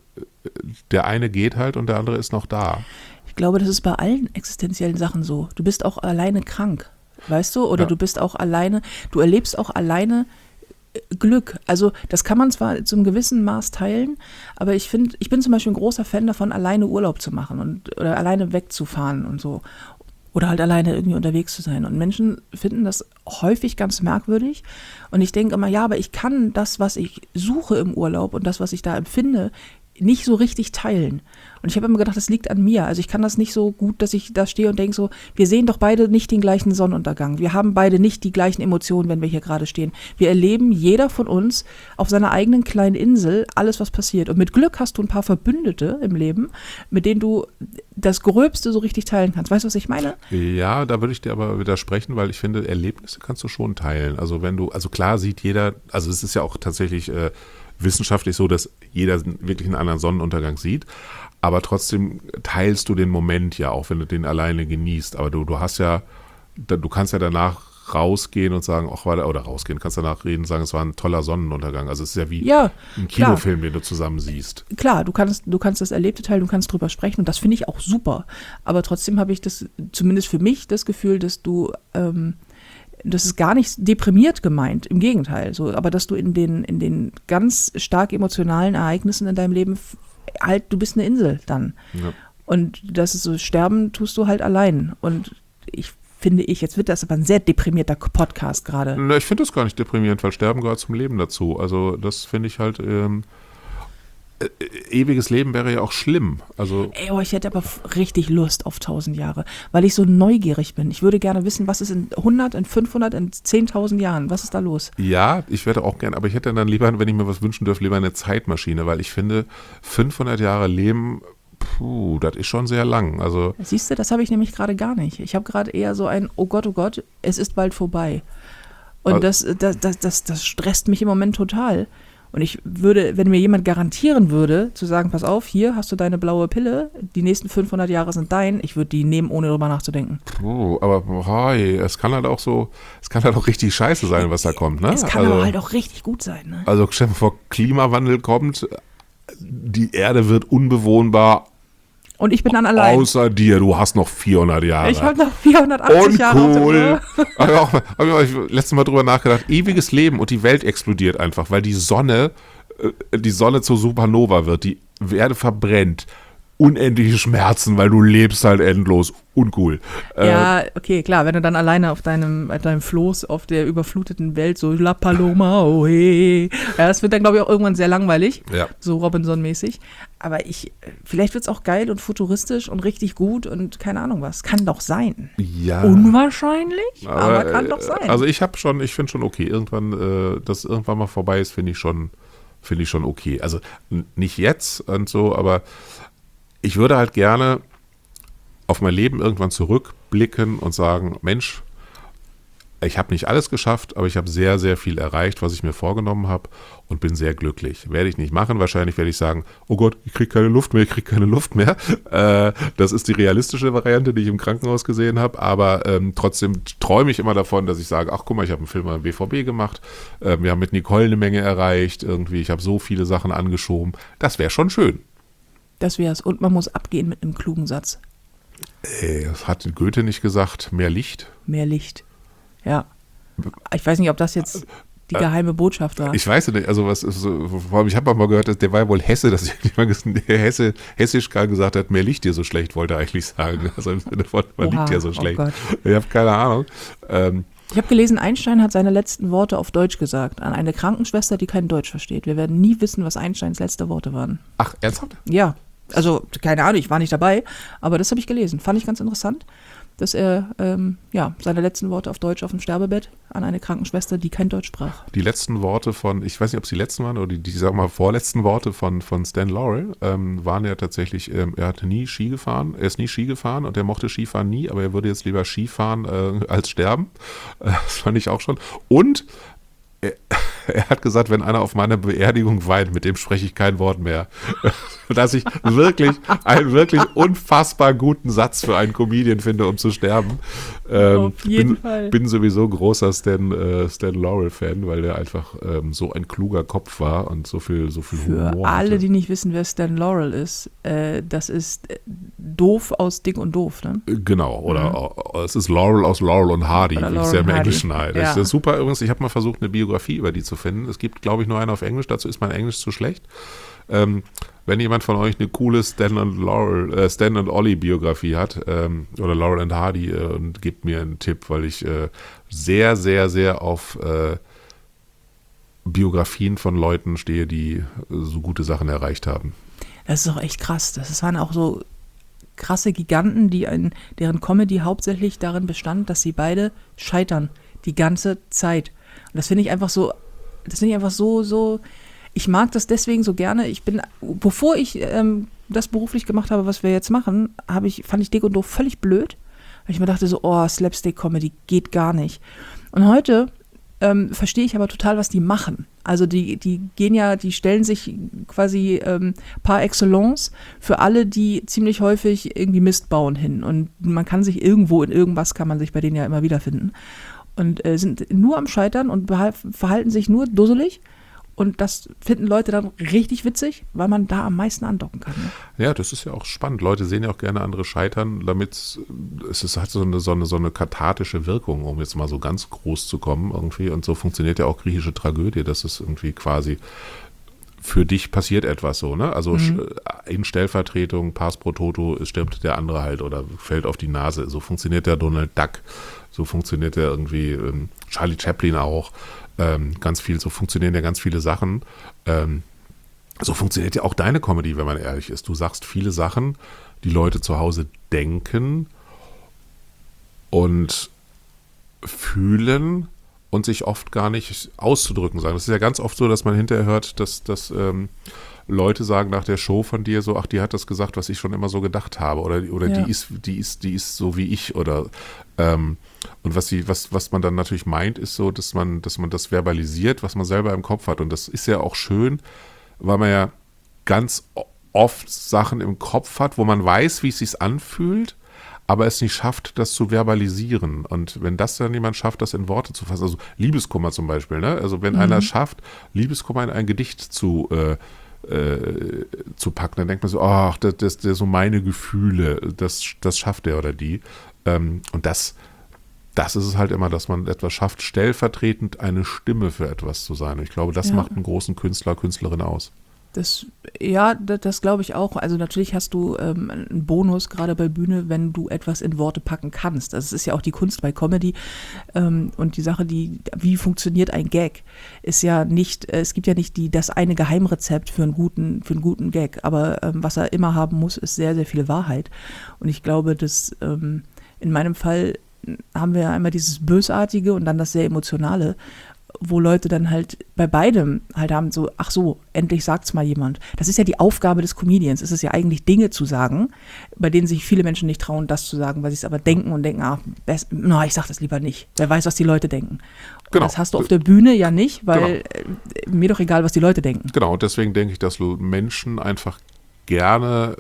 der eine geht halt und der andere ist noch da. Ich glaube, das ist bei allen existenziellen Sachen so. Du bist auch alleine krank, weißt du? Oder du bist auch alleine, du erlebst auch alleine Glück. Also das kann man zwar zum gewissen Maß teilen, aber ich bin zum Beispiel ein großer Fan davon, alleine Urlaub zu machen oder alleine wegzufahren und so. Oder halt alleine irgendwie unterwegs zu sein. Und Menschen finden das häufig ganz merkwürdig. Und ich denke immer, ja, aber ich kann das, was ich suche im Urlaub und das, was ich da empfinde, nicht so richtig teilen. Und ich habe immer gedacht, das liegt an mir. Also ich kann das nicht so gut, dass ich da stehe und denke so, wir sehen doch beide nicht den gleichen Sonnenuntergang. Wir haben beide nicht die gleichen Emotionen, wenn wir hier gerade stehen. Wir erleben, jeder von uns, auf seiner eigenen kleinen Insel alles, was passiert. Und mit Glück hast du ein paar Verbündete im Leben, mit denen du das Gröbste so richtig teilen kannst. Weißt du, was ich meine? Ja, da würde ich dir aber widersprechen, weil ich finde, Erlebnisse kannst du schon teilen. Also klar sieht jeder, also es ist ja auch tatsächlich wissenschaftlich so, dass jeder wirklich einen anderen Sonnenuntergang sieht, aber trotzdem teilst du den Moment ja auch, wenn du den alleine genießt, aber du kannst ja danach rausgehen und sagen, kannst danach reden und sagen, es war ein toller Sonnenuntergang, also es ist ja wie ein Kinofilm, den du zusammen siehst. Klar, du kannst das Erlebte teilen, du kannst drüber sprechen und das finde ich auch super, aber trotzdem habe ich das, zumindest für mich, das Gefühl, dass du das ist gar nicht deprimiert gemeint, im Gegenteil. So, aber dass du in den ganz stark emotionalen Ereignissen in deinem Leben halt, du bist eine Insel dann. Ja. Und das ist so, sterben tust du halt allein. Und jetzt wird das aber ein sehr deprimierter Podcast gerade. Ich finde das gar nicht deprimierend, weil Sterben gehört zum Leben dazu. Also das finde ich halt, ewiges Leben wäre ja auch schlimm. Also ich hätte aber richtig Lust auf 1000 Jahre, weil ich so neugierig bin. Ich würde gerne wissen, was ist in 100, in 500, in 10.000 Jahren, was ist da los? Ja, ich werde auch gerne, aber ich hätte dann lieber, wenn ich mir was wünschen dürfte, lieber eine Zeitmaschine, weil ich finde, 500 Jahre Leben, das ist schon sehr lang. Also siehst du, das habe ich nämlich gerade gar nicht. Ich habe gerade eher so ein, oh Gott, es ist bald vorbei. Und das stresst mich im Moment total. Und ich würde, wenn mir jemand garantieren würde, zu sagen, pass auf, hier hast du deine blaue Pille, die nächsten 500 Jahre sind dein, ich würde die nehmen, ohne drüber nachzudenken. Aber hey, es kann halt auch richtig scheiße sein, was da kommt, ne? Es kann aber halt auch richtig gut sein, ne? Also stell dir vor, Klimawandel kommt, die Erde wird unbewohnbar. Und ich bin dann allein. Außer dir, du hast noch 400 Jahre. Ich habe noch 480 Jahre. Uncool. Hab ich letztes Mal drüber nachgedacht. Ewiges Leben und die Welt explodiert einfach, weil die Sonne zur Supernova wird. Die Erde verbrennt. Unendliche Schmerzen, weil du lebst halt endlos. Uncool. Ja, okay, klar. Wenn du dann alleine auf deinem Floß auf der überfluteten Welt so La Paloma, oh hey. Ja, das wird dann, glaube ich, auch irgendwann sehr langweilig. Ja. So Robinson-mäßig. Aber vielleicht wird es auch geil und futuristisch und richtig gut und keine Ahnung was. Kann doch sein. Ja. Unwahrscheinlich, aber kann doch sein. Also ich finde schon okay. Irgendwann, dass irgendwann mal vorbei ist, finde ich schon okay. Also nicht jetzt und so, aber ich würde halt gerne auf mein Leben irgendwann zurückblicken und sagen, Mensch, ich habe nicht alles geschafft, aber ich habe sehr, sehr viel erreicht, was ich mir vorgenommen habe und bin sehr glücklich. Werde ich nicht machen. Wahrscheinlich werde ich sagen, oh Gott, ich kriege keine Luft mehr. Das ist die realistische Variante, die ich im Krankenhaus gesehen habe. Aber trotzdem träume ich immer davon, dass ich sage, ach guck mal, ich habe einen Film beim BVB gemacht. Wir haben mit Nicole eine Menge erreicht. Irgendwie, ich habe so viele Sachen angeschoben. Das wäre schon schön. Das wär's. Und man muss abgehen mit einem klugen Satz. Das hat Goethe nicht gesagt. Mehr Licht? Mehr Licht. Ja. Ich weiß nicht, ob das jetzt die geheime Botschaft war. Ich weiß nicht. Also was ist so, vor allem, ich habe mal gehört, der war ja wohl Hesse, dass der Hessisch gerade gesagt hat, mehr Licht hier so schlecht, wollte er eigentlich sagen. Also im Sinne von, man liegt hier so schlecht. Gott. Ich habe keine Ahnung. Ich habe gelesen, Einstein hat seine letzten Worte auf Deutsch gesagt, an eine Krankenschwester, die kein Deutsch versteht. Wir werden nie wissen, was Einsteins letzte Worte waren. Ach, ernsthaft? Ja, also keine Ahnung, ich war nicht dabei, aber das habe ich gelesen. Fand ich ganz interessant, dass er seine letzten Worte auf Deutsch auf dem Sterbebett an eine Krankenschwester, die kein Deutsch sprach. Die letzten Worte ich weiß nicht, ob es die letzten waren oder die sag mal, vorletzten Worte von Stan Laurel waren ja tatsächlich, er ist nie Ski gefahren und er mochte Skifahren nie, aber er würde jetzt lieber Skifahren als sterben. Das fand ich auch schon. Und er hat gesagt, wenn einer auf meiner Beerdigung weint, mit dem spreche ich kein Wort mehr. Dass ich einen wirklich unfassbar guten Satz für einen Comedian finde, um zu sterben. Auf jeden Fall. Bin sowieso großer Stan Laurel-Fan, weil der einfach so ein kluger Kopf war und so viel Humor hatte. Für alle, die nicht wissen, wer Stan Laurel ist, das ist doof aus Dick und Doof, ne? Genau, oder es ist Laurel aus Laurel und Hardy, wie es ja im Englischen heißt. Ja. Das ist super übrigens, ich habe mal versucht, eine Biografie über die zu finden. Es gibt, glaube ich, nur eine auf Englisch, dazu ist mein Englisch zu schlecht. Wenn jemand von euch eine coole Stan und Ollie Biografie hat, oder Laurel and Hardy, und gebt mir einen Tipp, weil ich sehr, sehr, sehr auf Biografien von Leuten stehe, die so gute Sachen erreicht haben. Das ist doch echt krass. Das waren auch so krasse Giganten, deren Comedy hauptsächlich darin bestand, dass sie beide scheitern. Die ganze Zeit. Und das finde ich einfach so, ich mag das deswegen so gerne. Bevor ich das beruflich gemacht habe, was wir jetzt machen, fand ich Dick und Doof völlig blöd. Weil ich mir dachte so, Slapstick-Comedy geht gar nicht. Und heute verstehe ich aber total, was die machen. Also die stellen sich quasi par excellence für alle, die ziemlich häufig irgendwie Mist bauen hin. Und man kann sich kann man sich bei denen ja immer wiederfinden. Und sind nur am Scheitern und verhalten sich nur dusselig. Und das finden Leute dann richtig witzig, weil man da am meisten andocken kann. Ne? Ja, das ist ja auch spannend. Leute sehen ja auch gerne andere scheitern, damit hat so eine kathartische Wirkung, um jetzt mal so ganz groß zu kommen irgendwie. Und so funktioniert ja auch griechische Tragödie, dass es irgendwie quasi für dich passiert etwas so, ne? Also in Stellvertretung, Pars pro Toto, stirbt der andere halt oder fällt auf die Nase. So funktioniert der Donald Duck, so funktioniert der irgendwie Charlie Chaplin auch. Ganz viel, so funktionieren ja ganz viele Sachen. So funktioniert ja auch deine Comedy, wenn man ehrlich ist. Du sagst viele Sachen, die Leute zu Hause denken und fühlen und sich oft gar nicht auszudrücken sagen. Das ist ja ganz oft so, dass man hinterher hört, dass Leute sagen nach der Show von dir so, ach, die hat das gesagt, was ich schon immer so gedacht habe, oder Ja. die ist so wie ich, oder und was man dann natürlich meint, ist so, dass man das verbalisiert, was man selber im Kopf hat. Und das ist ja auch schön, weil man ja ganz oft Sachen im Kopf hat, wo man weiß, wie es sich anfühlt, aber es nicht schafft, das zu verbalisieren. Und wenn das dann jemand schafft, das in Worte zu fassen, also Liebeskummer zum Beispiel, ne? Also wenn einer schafft, Liebeskummer in ein Gedicht zu packen, dann denkt man so, ach, das so meine Gefühle, das schafft der oder die. Und das ist es halt immer, dass man etwas schafft, stellvertretend eine Stimme für etwas zu sein. Und ich glaube, das macht einen großen Künstler, Künstlerin aus. Das glaube ich auch. Also natürlich hast du einen Bonus, gerade bei Bühne, wenn du etwas in Worte packen kannst. Das ist ja auch die Kunst bei Comedy. Und die Sache, wie funktioniert ein Gag, ist ja nicht, es gibt ja nicht das eine Geheimrezept für einen guten Gag. Aber was er immer haben muss, ist sehr, sehr viel Wahrheit. Und ich glaube, dass in meinem Fall haben wir ja einmal dieses Bösartige und dann das sehr Emotionale, wo Leute dann halt bei beidem halt haben so, ach so, endlich sagt's mal jemand. Das ist ja die Aufgabe des Comedians. Es ist ja eigentlich Dinge zu sagen, bei denen sich viele Menschen nicht trauen, das zu sagen, weil sie es aber denken und denken, ich sag das lieber nicht. Wer weiß, was die Leute denken. Genau. Das hast du auf der Bühne ja nicht, weil mir doch egal, was die Leute denken. Genau, und deswegen denke ich, dass Menschen einfach gerne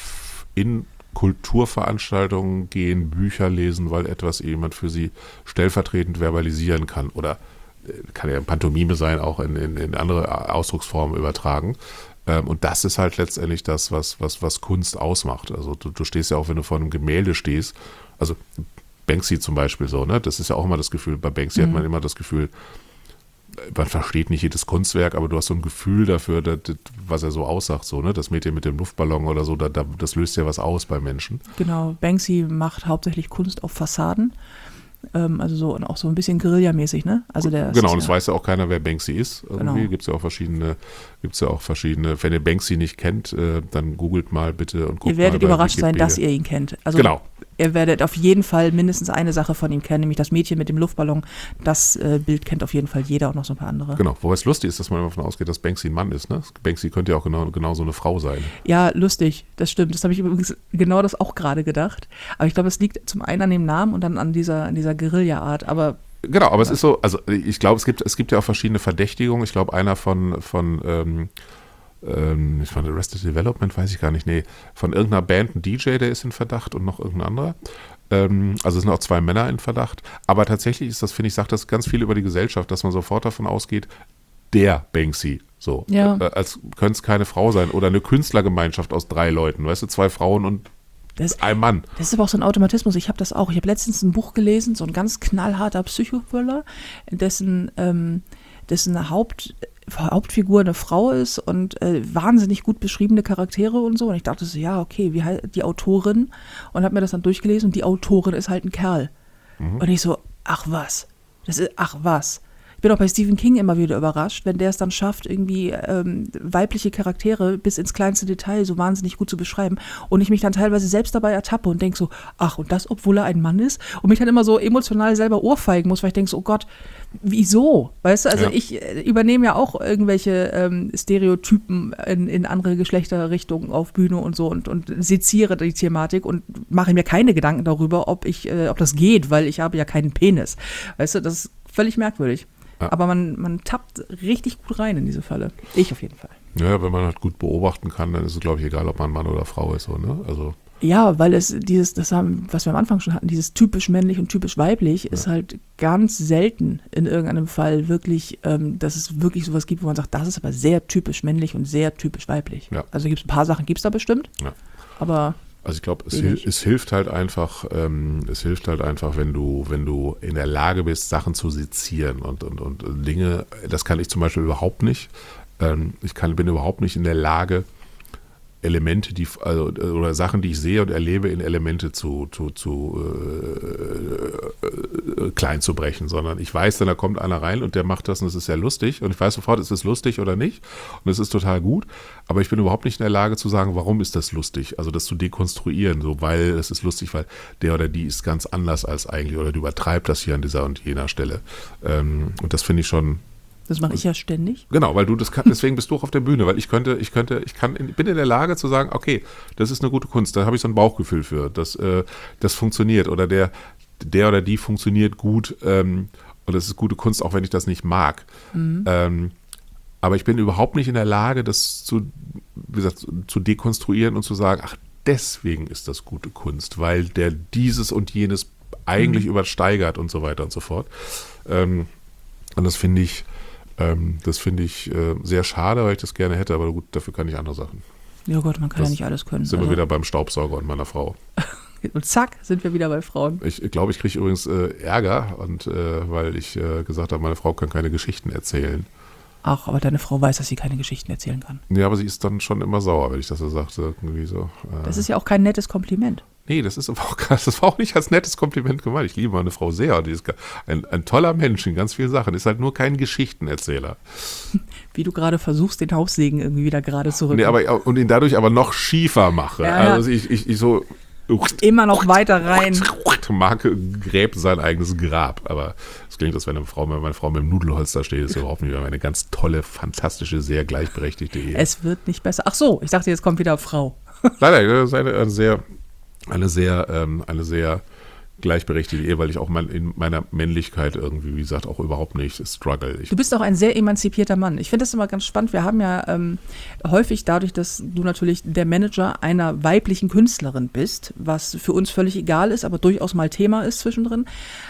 in Kulturveranstaltungen gehen, Bücher lesen, weil etwas jemand für sie stellvertretend verbalisieren kann, oder kann ja Pantomime sein, auch in andere Ausdrucksformen übertragen. Und das ist halt letztendlich das, was Kunst ausmacht. Also du stehst ja auch, wenn du vor einem Gemälde stehst, also Banksy zum Beispiel so, ne? Das ist ja auch immer das Gefühl, bei Banksy hat man immer das Gefühl, man versteht nicht jedes Kunstwerk, aber du hast so ein Gefühl dafür, was er so aussagt, so, ne? Das Mädchen mit dem Luftballon oder so, das löst ja was aus bei Menschen. Genau, Banksy macht hauptsächlich Kunst auf Fassaden. Also so und auch so ein bisschen Guerilla-mäßig, ne? Also Genau, und es weiß ja auch keiner, wer Banksy ist. Irgendwie Genau. Gibt es ja auch verschiedene, wenn ihr Banksy nicht kennt, dann googelt mal bitte und guckt mal. Ihr werdet bei überrascht sein, Wikipedia. dass ihr ihn kennt. Also Genau. ihr werdet auf jeden Fall mindestens eine Sache von ihm kennen, nämlich das Mädchen mit dem Luftballon. Das Bild kennt auf jeden Fall jeder und noch so ein paar andere. Genau, wobei es lustig ist, dass man immer davon ausgeht, dass Banksy ein Mann ist. Ne? Banksy könnte ja auch genau so eine Frau sein. Ja, lustig, das stimmt. Das habe ich übrigens genau das auch gerade gedacht. Aber ich glaube, es liegt zum einen an dem Namen und dann an dieser Guerilla-Art. Aber genau, aber es ist so, also ich glaube, es gibt ja auch verschiedene Verdächtigungen. Ich glaube, einer von Arrested Development, weiß ich gar nicht, nee, von irgendeiner Band, ein DJ, der ist in Verdacht und noch irgendein anderer. Also es sind auch 2 Männer in Verdacht. Aber tatsächlich ist das, finde ich, sagt das ganz viel über die Gesellschaft, dass man sofort davon ausgeht, der Banksy, so. Ja. Als könnte es keine Frau sein oder eine Künstlergemeinschaft aus 3 Leuten, weißt du, 2 Frauen und ein Mann. Das ist aber auch so ein Automatismus. Ich habe das auch. Ich habe letztens ein Buch gelesen, so ein ganz knallharter Psychothriller, dessen Hauptfigur eine Frau ist und wahnsinnig gut beschriebene Charaktere und so. Und ich dachte so, ja, okay, wie heißt die Autorin? Und habe mir das dann durchgelesen und die Autorin ist halt ein Kerl. Und ich so, ach was. Ich bin auch bei Stephen King immer wieder überrascht, wenn der es dann schafft, irgendwie weibliche Charaktere bis ins kleinste Detail so wahnsinnig gut zu beschreiben und ich mich dann teilweise selbst dabei ertappe und denke so, ach, und das, obwohl er ein Mann ist? Und mich dann immer so emotional selber ohrfeigen muss, weil ich denke so, oh Gott, wieso? Weißt du, also Ja. ich übernehme ja auch irgendwelche Stereotypen in andere Geschlechterrichtungen auf Bühne und so und seziere die Thematik und mache mir keine Gedanken darüber, ob das geht, weil ich habe ja keinen Penis. Weißt du, das ist völlig merkwürdig. Ja. Aber man tappt richtig gut rein in diese Falle. Ich auf jeden Fall. Ja, wenn man halt gut beobachten kann, dann ist es, glaube ich, egal, ob man Mann oder Frau ist. So, ne? Also Ja, weil was wir am Anfang schon hatten, dieses typisch männlich und typisch weiblich, ist halt ganz selten in irgendeinem Fall wirklich, dass es wirklich sowas gibt, wo man sagt, das ist aber sehr typisch männlich und sehr typisch weiblich. Ja. Also ein paar Sachen gibt es da bestimmt, Ja. aber Also ich glaube, Wenig. es hilft halt einfach, wenn du in der Lage bist, Sachen zu sezieren und Dinge, das kann ich zum Beispiel überhaupt nicht. Bin überhaupt nicht in der Lage, Elemente, oder Sachen, die ich sehe und erlebe, in Elemente klein zu brechen, sondern ich weiß dann, da kommt einer rein und der macht das und es ist ja lustig und ich weiß sofort, ist es lustig oder nicht und es ist total gut, aber ich bin überhaupt nicht in der Lage zu sagen, warum ist das lustig, also das zu dekonstruieren, so, weil es ist lustig, weil der oder die ist ganz anders als eigentlich oder die übertreibt das hier an dieser und jener Stelle und das finde ich schon Das mache ich ja ständig. Genau, weil du das kannst, deswegen bist du auch auf der Bühne, weil ich bin in der Lage zu sagen, okay, das ist eine gute Kunst, da habe ich so ein Bauchgefühl für, das funktioniert oder der oder die funktioniert gut und das ist gute Kunst, auch wenn ich das nicht mag. Aber ich bin überhaupt nicht in der Lage, das zu dekonstruieren und zu sagen, ach, deswegen ist das gute Kunst, weil der dieses und jenes eigentlich übersteigert und so weiter und so fort. Und das finde ich sehr schade, weil ich das gerne hätte, aber gut, dafür kann ich andere Sachen. Ja Gott, man kann ja nicht alles können. Sind wir wieder beim Staubsauger und meiner Frau. Und zack, sind wir wieder bei Frauen. Ich glaube, ich kriege übrigens Ärger, weil ich gesagt habe, meine Frau kann keine Geschichten erzählen. Ach, aber deine Frau weiß, dass sie keine Geschichten erzählen kann. Ja, aber sie ist dann schon immer sauer, wenn ich das so sage. Irgendwie so. Das ist ja auch kein nettes Kompliment. Nee, das war auch nicht als nettes Kompliment gemeint. Ich liebe meine Frau sehr. Die ist ein toller Mensch in ganz vielen Sachen. Ist halt nur kein Geschichtenerzähler. Wie du gerade versuchst, den Haussegen irgendwie wieder gerade zu rücken. Nee, und ihn dadurch aber noch schiefer mache. Ja. Also ich so... Immer noch weiter rein. Marke gräbt sein eigenes Grab. Aber es klingt, als wenn meine Frau mit dem Nudelholz da steht. Das ist überhaupt nicht mehr eine ganz tolle, fantastische, sehr gleichberechtigte Ehe. Es wird nicht besser. Ach so, ich dachte, jetzt kommt wieder Frau. Nein, das ist eine sehr gleichberechtigte Ehe, weil ich auch in meiner Männlichkeit irgendwie, wie gesagt, auch überhaupt nicht struggle. Du bist auch ein sehr emanzipierter Mann. Ich finde das immer ganz spannend. Wir haben ja häufig dadurch, dass du natürlich der Manager einer weiblichen Künstlerin bist, was für uns völlig egal ist, aber durchaus mal Thema ist zwischendrin.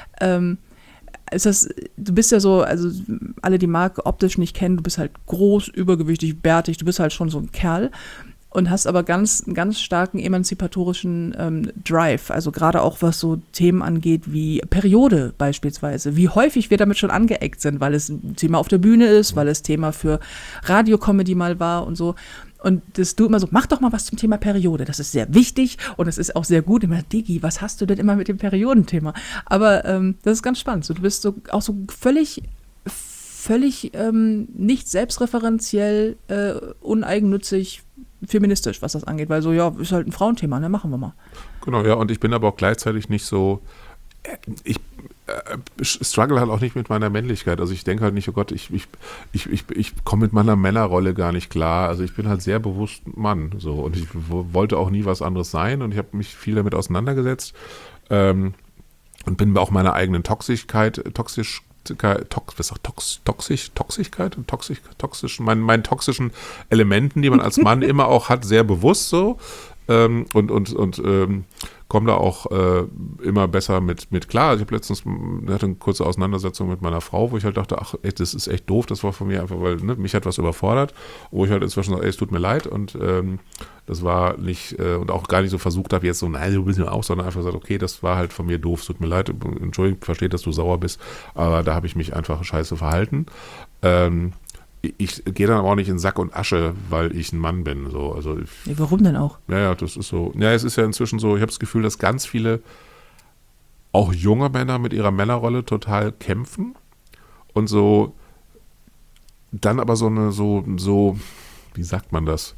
Du bist ja so, also alle, die Marke optisch nicht kennen, du bist halt groß, übergewichtig, bärtig, du bist halt schon so ein Kerl. Und hast aber ganz starken emanzipatorischen Drive, also gerade auch was so Themen angeht wie Periode beispielsweise, wie häufig wir damit schon angeeckt sind, weil es ein Thema auf der Bühne ist, weil es Thema für Radiokomödie mal war und so. Und dass du immer so, mach doch mal was zum Thema Periode, das ist sehr wichtig und es ist auch sehr gut. Immer, Digi, was hast du denn immer mit dem Periodenthema? Aber das ist ganz spannend. So, du bist auch so völlig nicht selbstreferenziell, uneigennützig, feministisch, was das angeht, weil so, ja, ist halt ein Frauenthema, ne, machen wir mal. Genau, ja, und ich bin aber auch gleichzeitig nicht so, ich struggle halt auch nicht mit meiner Männlichkeit, also ich denke halt nicht, oh Gott, ich komme mit meiner Männerrolle gar nicht klar, also ich bin halt sehr bewusst Mann, so, und ich wollte auch nie was anderes sein und ich habe mich viel damit auseinandergesetzt und bin auch meiner eigenen Toxischen, meinen toxischen Elementen, die man als Mann immer auch hat, sehr bewusst so und komme da auch immer besser mit klar. Also ich habe letztens hatte eine kurze Auseinandersetzung mit meiner Frau, wo ich halt dachte, ach, ey, das ist echt doof, das war von mir einfach, weil mich hat was überfordert, wo ich halt inzwischen sage, ey, es tut mir leid und das war nicht, und auch gar nicht so versucht habe, jetzt so, nein, du bist ja auch, sondern einfach gesagt, okay, das war halt von mir doof, es tut mir leid, Entschuldigung, verstehe, dass du sauer bist, aber da habe ich mich einfach scheiße verhalten. Ich gehe dann aber auch nicht in Sack und Asche, weil ich ein Mann bin. So. Also warum denn auch? Ja, das ist so. Ja, es ist ja inzwischen so, ich habe das Gefühl, dass ganz viele, auch junge Männer mit ihrer Männerrolle total kämpfen und so, dann aber so, wie sagt man das?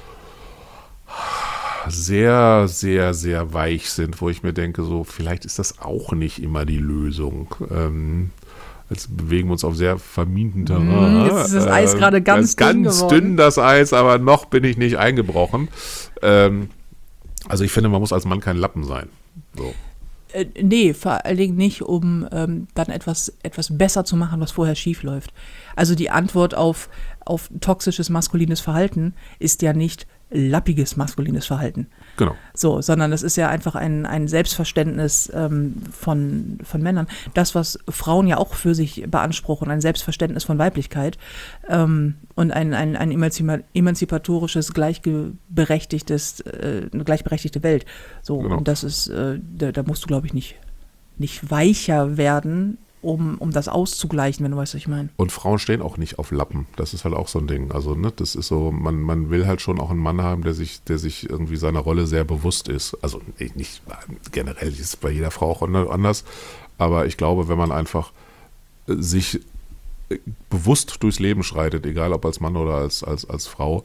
Sehr, sehr, sehr weich sind, wo ich mir denke, so, vielleicht ist das auch nicht immer die Lösung. Jetzt bewegen wir uns auf sehr verminten Terrain. Jetzt ist das Eis gerade ganz dünn geworden. Dünn das Eis, aber noch bin ich nicht eingebrochen. Also ich finde, man muss als Mann kein Lappen sein. So. Nee, vor allen Dingen nicht, um dann etwas besser zu machen, was vorher schief läuft. Also die Antwort auf toxisches maskulines Verhalten ist ja nicht lappiges maskulines Verhalten. Genau. So, sondern das ist ja einfach ein Selbstverständnis von Männern. Das, was Frauen ja auch für sich beanspruchen, ein Selbstverständnis von Weiblichkeit und ein emanzipatorisches, eine gleichberechtigte Welt. So, genau. Und das ist, da musst du, glaube ich, nicht weicher werden, um das auszugleichen, wenn du weißt, was ich meine. Und Frauen stehen auch nicht auf Lappen. Das ist halt auch so ein Ding. Also, ne, das ist so, man will halt schon auch einen Mann haben, der sich irgendwie seiner Rolle sehr bewusst ist. Also nicht generell, ist es bei jeder Frau auch anders. Aber ich glaube, wenn man einfach sich bewusst durchs Leben schreitet, egal ob als Mann oder als Frau,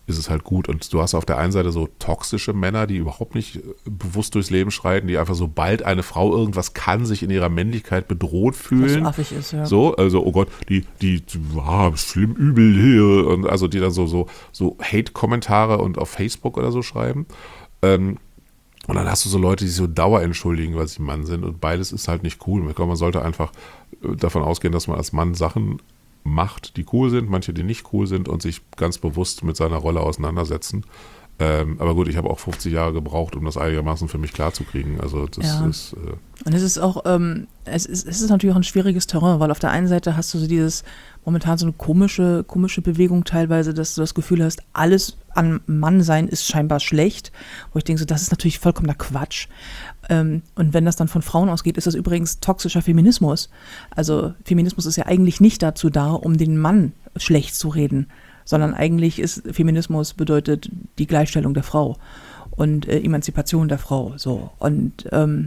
ist es halt gut. Und du hast auf der einen Seite so toxische Männer, die überhaupt nicht bewusst durchs Leben schreiten, die einfach, sobald eine Frau irgendwas kann, sich in ihrer Männlichkeit bedroht fühlen. Was so affig ist, ja. So, also, oh Gott, die schlimm, übel hier. Und also die dann so Hate-Kommentare und auf Facebook oder so schreiben. Und dann hast du so Leute, die sich so dauerentschuldigen, weil sie Mann sind. Und beides ist halt nicht cool. Ich glaube, man sollte einfach davon ausgehen, dass man als Mann Sachen macht, die cool sind, manche, die nicht cool sind und sich ganz bewusst mit seiner Rolle auseinandersetzen. Aber gut, ich habe auch 50 Jahre gebraucht, um das einigermaßen für mich klarzukriegen. Also das ist... Und es ist auch, es ist natürlich auch ein schwieriges Terrain, weil auf der einen Seite hast du so momentan so eine komische Bewegung teilweise, dass du das Gefühl hast, alles an Mannsein ist scheinbar schlecht, wo ich denke, so, das ist natürlich vollkommener Quatsch. Und wenn das dann von Frauen ausgeht, ist das übrigens toxischer Feminismus. Also Feminismus ist ja eigentlich nicht dazu da, um den Mann schlecht zu reden, sondern eigentlich ist Feminismus bedeutet die Gleichstellung der Frau und Emanzipation der Frau. So. Und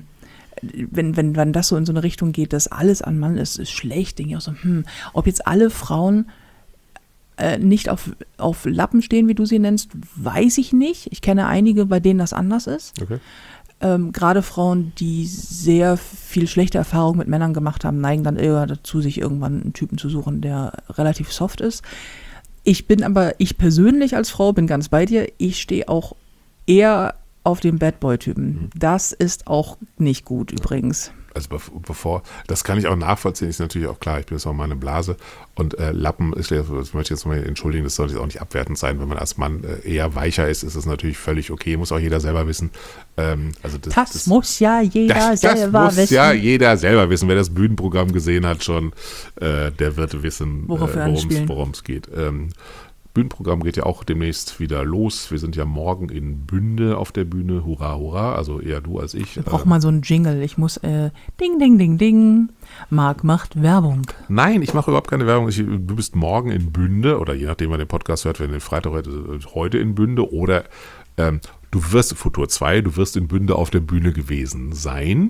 wenn das so in so eine Richtung geht, dass alles an Mann ist schlecht, denke ich auch so, ob jetzt alle Frauen nicht auf Lappen stehen, wie du sie nennst, weiß ich nicht. Ich kenne einige, bei denen das anders ist. Okay. Gerade Frauen, die sehr viel schlechte Erfahrungen mit Männern gemacht haben, neigen dann eher dazu, sich irgendwann einen Typen zu suchen, der relativ soft ist. Ich persönlich als Frau bin ganz bei dir. Ich stehe auch eher auf den Bad Boy-Typen. Das ist auch nicht gut übrigens. Also das kann ich auch nachvollziehen, ist natürlich auch klar, ich bin jetzt auch mal eine Blase und Lappen, das möchte ich jetzt mal entschuldigen, das sollte auch nicht abwertend sein, wenn man als Mann eher weicher ist es natürlich völlig okay, muss auch jeder selber wissen. Das muss ja jeder selber wissen. Das muss ja jeder selber wissen, wer das Bühnenprogramm gesehen hat schon, der wird wissen, worum es geht. Bühnenprogramm geht ja auch demnächst wieder los. Wir sind ja morgen in Bünde auf der Bühne. Hurra, hurra. Also eher du als ich. Wir brauchen mal so einen Jingle. Ich muss ding, ding, ding, ding. Marc macht Werbung. Nein, ich mache überhaupt keine Werbung. Du bist morgen in Bünde oder je nachdem, wann den Podcast hört, wenn den Freitag heute in Bünde oder du wirst, Futur 2, du wirst in Bünde auf der Bühne gewesen sein.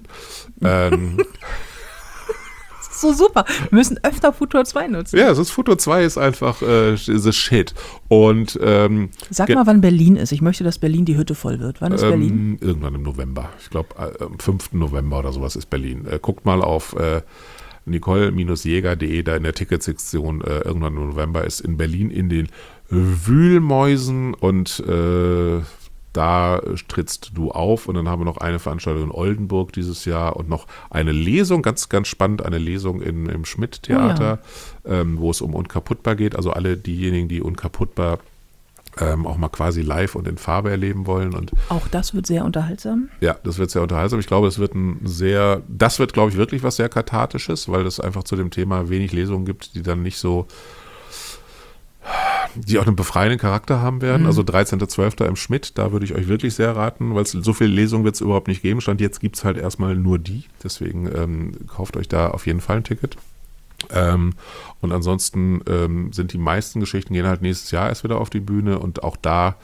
So super. Wir müssen öfter Futur 2 nutzen. Ja, Futur 2 ist einfach the shit. Und sag mal, wann Berlin ist. Ich möchte, dass Berlin die Hütte voll wird. Wann ist Berlin? Irgendwann im November. Ich glaube, am 5. November oder sowas ist Berlin. Guckt mal auf nicole-jäger.de, da in der Ticketsektion. Irgendwann im November ist in Berlin in den Wühlmäusen und da trittst du auf und dann haben wir noch eine Veranstaltung in Oldenburg dieses Jahr und noch eine Lesung, ganz, ganz spannend, eine Lesung im Schmidt-Theater, wo es um Unkaputtbar geht. Also alle diejenigen, die Unkaputtbar auch mal quasi live und in Farbe erleben wollen. Und auch das wird sehr unterhaltsam? Ja, das wird sehr unterhaltsam. Ich glaube, das wird, glaube ich, wirklich was sehr Kathartisches, weil es einfach zu dem Thema wenig Lesungen gibt, die dann nicht so die auch einen befreienden Charakter haben werden. Also 13.12. im Schmidt, da würde ich euch wirklich sehr raten, weil so viele Lesungen wird es überhaupt nicht geben. Stand jetzt gibt es halt erstmal nur die. Deswegen kauft euch da auf jeden Fall ein Ticket. Und ansonsten sind die meisten Geschichten gehen halt nächstes Jahr erst wieder auf die Bühne und auch da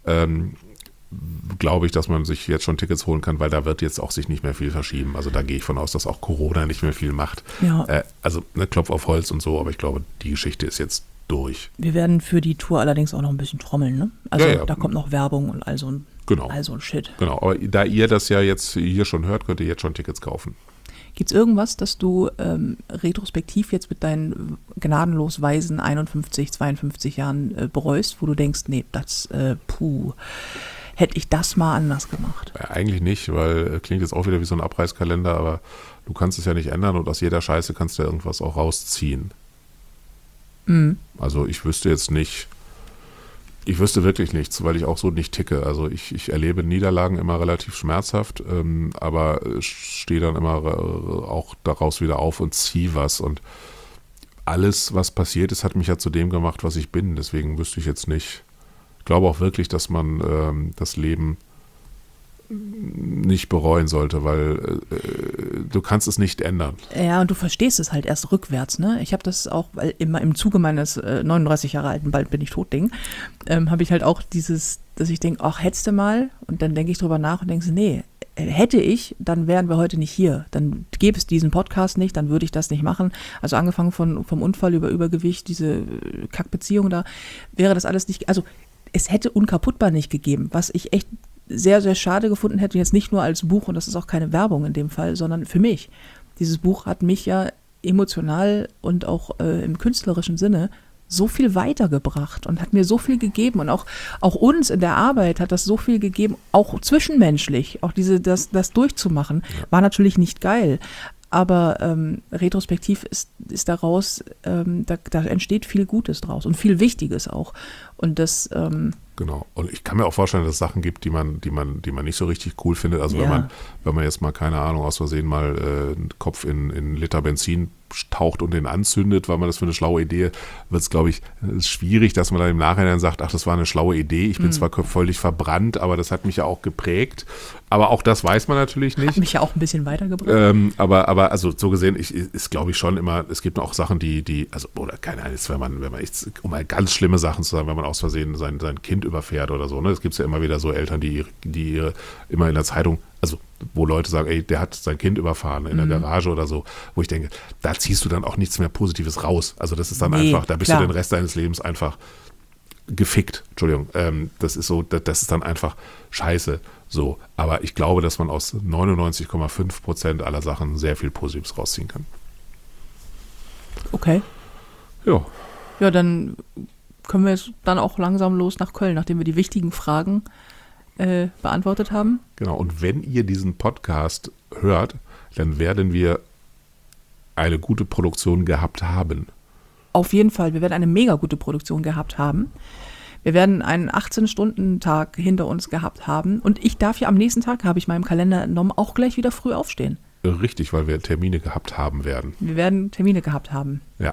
glaube ich, dass man sich jetzt schon Tickets holen kann, weil da wird jetzt auch sich nicht mehr viel verschieben. Also da gehe ich von aus, dass auch Corona nicht mehr viel macht. Ja. Also Klopf auf Holz und so, aber ich glaube, die Geschichte ist jetzt durch. Wir werden für die Tour allerdings auch noch ein bisschen trommeln, ne? Also da kommt noch Werbung und all so ein Shit. Genau, aber da ihr das ja jetzt hier schon hört, könnt ihr jetzt schon Tickets kaufen. Gibt es irgendwas, das du retrospektiv jetzt mit deinen gnadenlos weisen 51, 52 Jahren bereust, wo du denkst, nee, das, hätte ich das mal anders gemacht? Ja, eigentlich nicht, weil klingt jetzt auch wieder wie so ein Abreißkalender, aber du kannst es ja nicht ändern und aus jeder Scheiße kannst du ja irgendwas auch rausziehen. Also ich wüsste wirklich nichts, weil ich auch so nicht ticke. Also ich erlebe Niederlagen immer relativ schmerzhaft, aber stehe dann immer auch daraus wieder auf und ziehe was. Und alles, was passiert ist, hat mich ja zu dem gemacht, was ich bin. Deswegen wüsste ich jetzt nicht. Ich glaube auch wirklich, dass man das Leben nicht bereuen sollte, weil du kannst es nicht ändern. Ja, und du verstehst es halt erst rückwärts, ne? Ich habe das auch, weil immer im Zuge meines 39 Jahre alten, bald bin ich tot Ding, habe ich halt auch dieses, dass ich denke, ach, hättest du mal, und dann denke ich drüber nach und denke so, nee, hätte ich, dann wären wir heute nicht hier. Dann gäbe es diesen Podcast nicht, dann würde ich das nicht machen. Also angefangen vom Unfall über Übergewicht, diese Kackbeziehung da, wäre das alles nicht, also es hätte Unkaputtbar nicht gegeben, was ich echt sehr, sehr schade gefunden hätte, jetzt nicht nur als Buch, und das ist auch keine Werbung in dem Fall, sondern für mich. Dieses Buch hat mich ja emotional und auch im künstlerischen Sinne so viel weitergebracht und hat mir so viel gegeben und auch uns in der Arbeit hat das so viel gegeben, auch zwischenmenschlich, auch das durchzumachen, war natürlich nicht geil, aber retrospektiv ist daraus, da entsteht viel Gutes draus und viel Wichtiges auch und das Genau. Und ich kann mir auch vorstellen, dass es Sachen gibt, die man nicht so richtig cool findet. Also wenn man jetzt mal, keine Ahnung, aus Versehen mal einen Kopf in Liter Benzin taucht und den anzündet, weil man das für eine schlaue Idee, wird es, glaube ich, schwierig, dass man dann im Nachhinein sagt, ach, das war eine schlaue Idee. Ich bin zwar völlig verbrannt, aber das hat mich ja auch geprägt. Aber auch das weiß man natürlich nicht. Hat mich ja auch ein bisschen weitergebracht. Aber also so gesehen, ist glaube ich schon immer, es gibt auch Sachen, also, oder keine Ahnung, wenn man jetzt, um mal ganz schlimme Sachen zu sagen, wenn man aus Versehen sein Kind überfährt oder so, ne? Es gibt ja immer wieder so Eltern, die immer in der Zeitung, also wo Leute sagen, ey, der hat sein Kind überfahren in der Garage oder so, wo ich denke, da ziehst du dann auch nichts mehr Positives raus. Also das ist dann einfach, da bist du den Rest deines Lebens einfach gefickt. Entschuldigung, das ist so, das ist dann einfach scheiße. So, aber ich glaube, dass man aus 99,5% aller Sachen sehr viel Positives rausziehen kann. Okay. Ja. Ja, dann können wir jetzt dann auch langsam los nach Köln, nachdem wir die wichtigen Fragen beantwortet haben. Genau, und wenn ihr diesen Podcast hört, dann werden wir eine gute Produktion gehabt haben. Auf jeden Fall, wir werden eine mega gute Produktion gehabt haben. Wir werden einen 18-Stunden-Tag hinter uns gehabt haben. Und ich darf ja am nächsten Tag, habe ich meinem Kalender entnommen, auch gleich wieder früh aufstehen. Richtig, weil wir Termine gehabt haben werden. Wir werden Termine gehabt haben. Ja.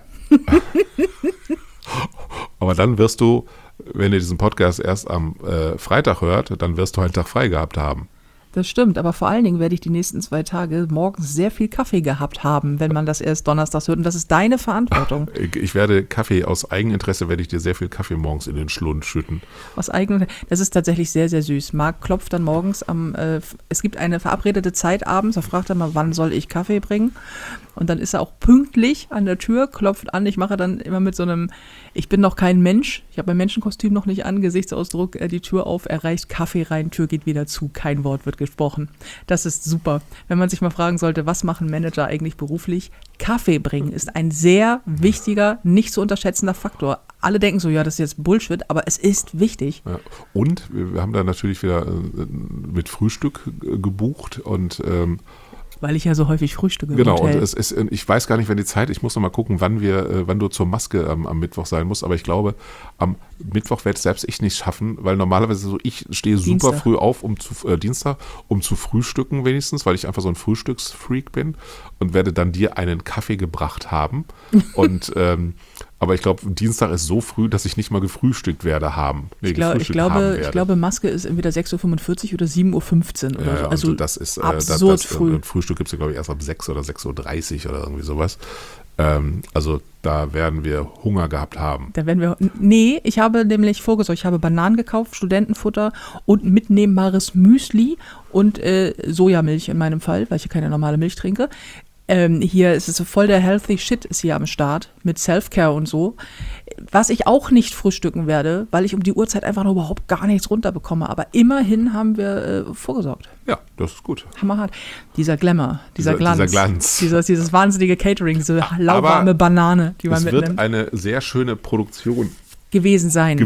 Aber dann wirst du, wenn ihr diesen Podcast erst am Freitag hört, dann wirst du einen Tag frei gehabt haben. Das stimmt, aber vor allen Dingen werde ich die nächsten 2 Tage morgens sehr viel Kaffee gehabt haben, wenn man das erst donnerstags hört. Und das ist deine Verantwortung. Ich werde Kaffee, aus Eigeninteresse werde ich dir sehr viel Kaffee morgens in den Schlund schütten. Das ist tatsächlich sehr, sehr süß. Marc klopft dann morgens es gibt eine verabredete Zeit abends, da fragt er mal, wann soll ich Kaffee bringen? Und dann ist er auch pünktlich an der Tür, klopft an. Ich mache dann immer mit so einem, ich bin noch kein Mensch, ich habe mein Menschenkostüm noch nicht an, Gesichtsausdruck, die Tür auf, er reicht Kaffee rein, Tür geht wieder zu, kein Wort wird gesprochen. Das ist super. Wenn man sich mal fragen sollte, was machen Manager eigentlich beruflich? Kaffee bringen ist ein sehr wichtiger, nicht zu unterschätzender Faktor. Alle denken so, ja, das ist jetzt Bullshit, aber es ist wichtig. Ja. Und wir haben da natürlich wieder mit Frühstück gebucht und weil ich ja so häufig frühstücke. Genau, und ich weiß gar nicht, wenn die Zeit, ich muss noch mal gucken, wann du zur Maske am Mittwoch sein musst, aber ich glaube, am Mittwoch werde selbst ich nicht schaffen, weil normalerweise so, ich stehe super früh auf, Dienstag, um zu frühstücken wenigstens, weil ich einfach so ein Frühstücksfreak bin und werde dann dir einen Kaffee gebracht haben und aber ich glaube, Dienstag ist so früh, dass ich nicht mal gefrühstückt werde haben. Nee, ich glaube, Maske ist entweder 6.45 Uhr oder 7.15 Uhr oder so. Also das ist absurd früh. Und Frühstück gibt es ja, glaube ich, erst ab 6 oder 6.30 Uhr oder irgendwie sowas. Also da werden wir Hunger gehabt haben. Nee, ich habe nämlich vorgesorgt, ich habe Bananen gekauft, Studentenfutter und mitnehmbares Müsli und Sojamilch in meinem Fall, weil ich keine normale Milch trinke. Hier ist es voll der healthy Shit ist hier am Start mit Self-Care und so. Was ich auch nicht frühstücken werde, weil ich um die Uhrzeit einfach noch überhaupt gar nichts runterbekomme. Aber immerhin haben wir vorgesorgt. Ja, das ist gut. Hammerhart. Dieser Glamour, dieser Glanz. Dieses wahnsinnige Catering, diese lauwarme Banane, die man mitnimmt. Es wird eine sehr schöne Produktion gewesen sein.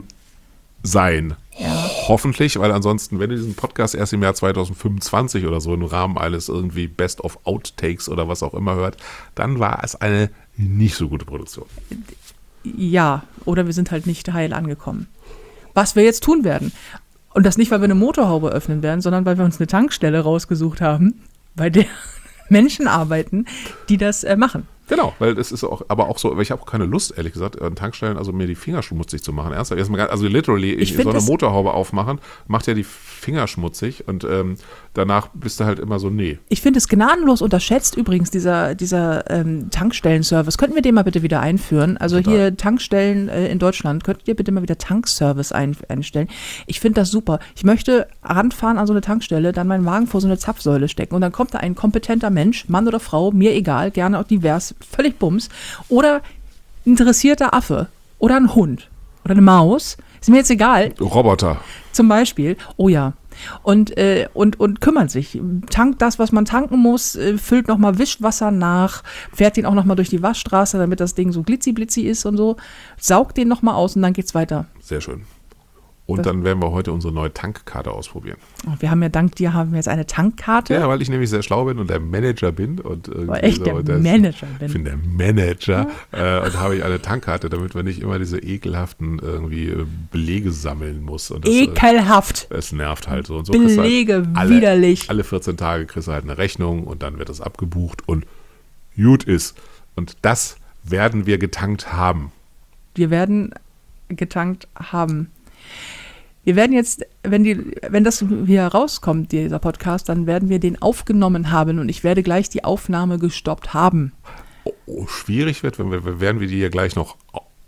Ja. Hoffentlich, weil ansonsten, wenn ihr diesen Podcast erst im Jahr 2025 oder so im Rahmen eines irgendwie Best of Outtakes oder was auch immer hört, dann war es eine nicht so gute Produktion. Ja, oder wir sind halt nicht heil angekommen. Was wir jetzt tun werden. Und das nicht, weil wir eine Motorhaube öffnen werden, sondern weil wir uns eine Tankstelle rausgesucht haben, bei der Menschen arbeiten, die das machen. Genau, weil das ist auch, aber auch so, weil ich habe auch keine Lust, ehrlich gesagt, an Tankstellen, also mir die Finger schmutzig zu machen. Ernsthaft, also literally, so eine Motorhaube aufmachen, macht ja die Finger schmutzig und danach bist du halt immer so, nee. Ich finde es gnadenlos unterschätzt übrigens, dieser Tankstellenservice. Könnten wir den mal bitte wieder einführen? Also total. Hier Tankstellen in Deutschland, könntet ihr bitte mal wieder Tankservice einstellen? Ich finde das super. Ich möchte ranfahren an so eine Tankstelle, dann meinen Wagen vor so eine Zapfsäule stecken und dann kommt da ein kompetenter Mensch, Mann oder Frau, mir egal, gerne auch divers, völlig bums, oder interessierter Affe oder ein Hund oder eine Maus, Ist mir jetzt egal. Roboter. Zum Beispiel. Oh ja. Und kümmert sich. Tankt das, was man tanken muss, füllt nochmal Wischwasser nach, fährt den auch nochmal durch die Waschstraße, damit das Ding so glitzi-blitzi ist und so. Saugt den nochmal aus und dann geht's weiter. Sehr schön. Und dann werden wir heute unsere neue Tankkarte ausprobieren. Wir haben ja dank dir jetzt eine Tankkarte. Ja, weil ich nämlich sehr schlau bin und der Manager bin. Und echt der Manager bin. Ich bin der Manager. Und habe ich eine Tankkarte, damit man nicht immer diese ekelhaften irgendwie Belege sammeln muss. Und das, ekelhaft. Es nervt halt so. Und so Belege, halt widerlich. Alle 14 Tage kriegst du halt eine Rechnung und dann wird das abgebucht und gut ist. Und das werden wir getankt haben. Wir werden getankt haben. Wir werden jetzt, wenn das hier rauskommt, dieser Podcast, dann werden wir den aufgenommen haben und ich werde gleich die Aufnahme gestoppt haben. Schwierig wird, werden wir die hier gleich noch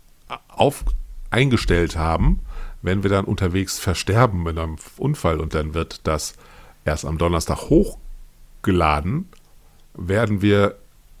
eingestellt haben, wenn wir dann unterwegs versterben mit einem Unfall und dann wird das erst am Donnerstag hochgeladen, werden wir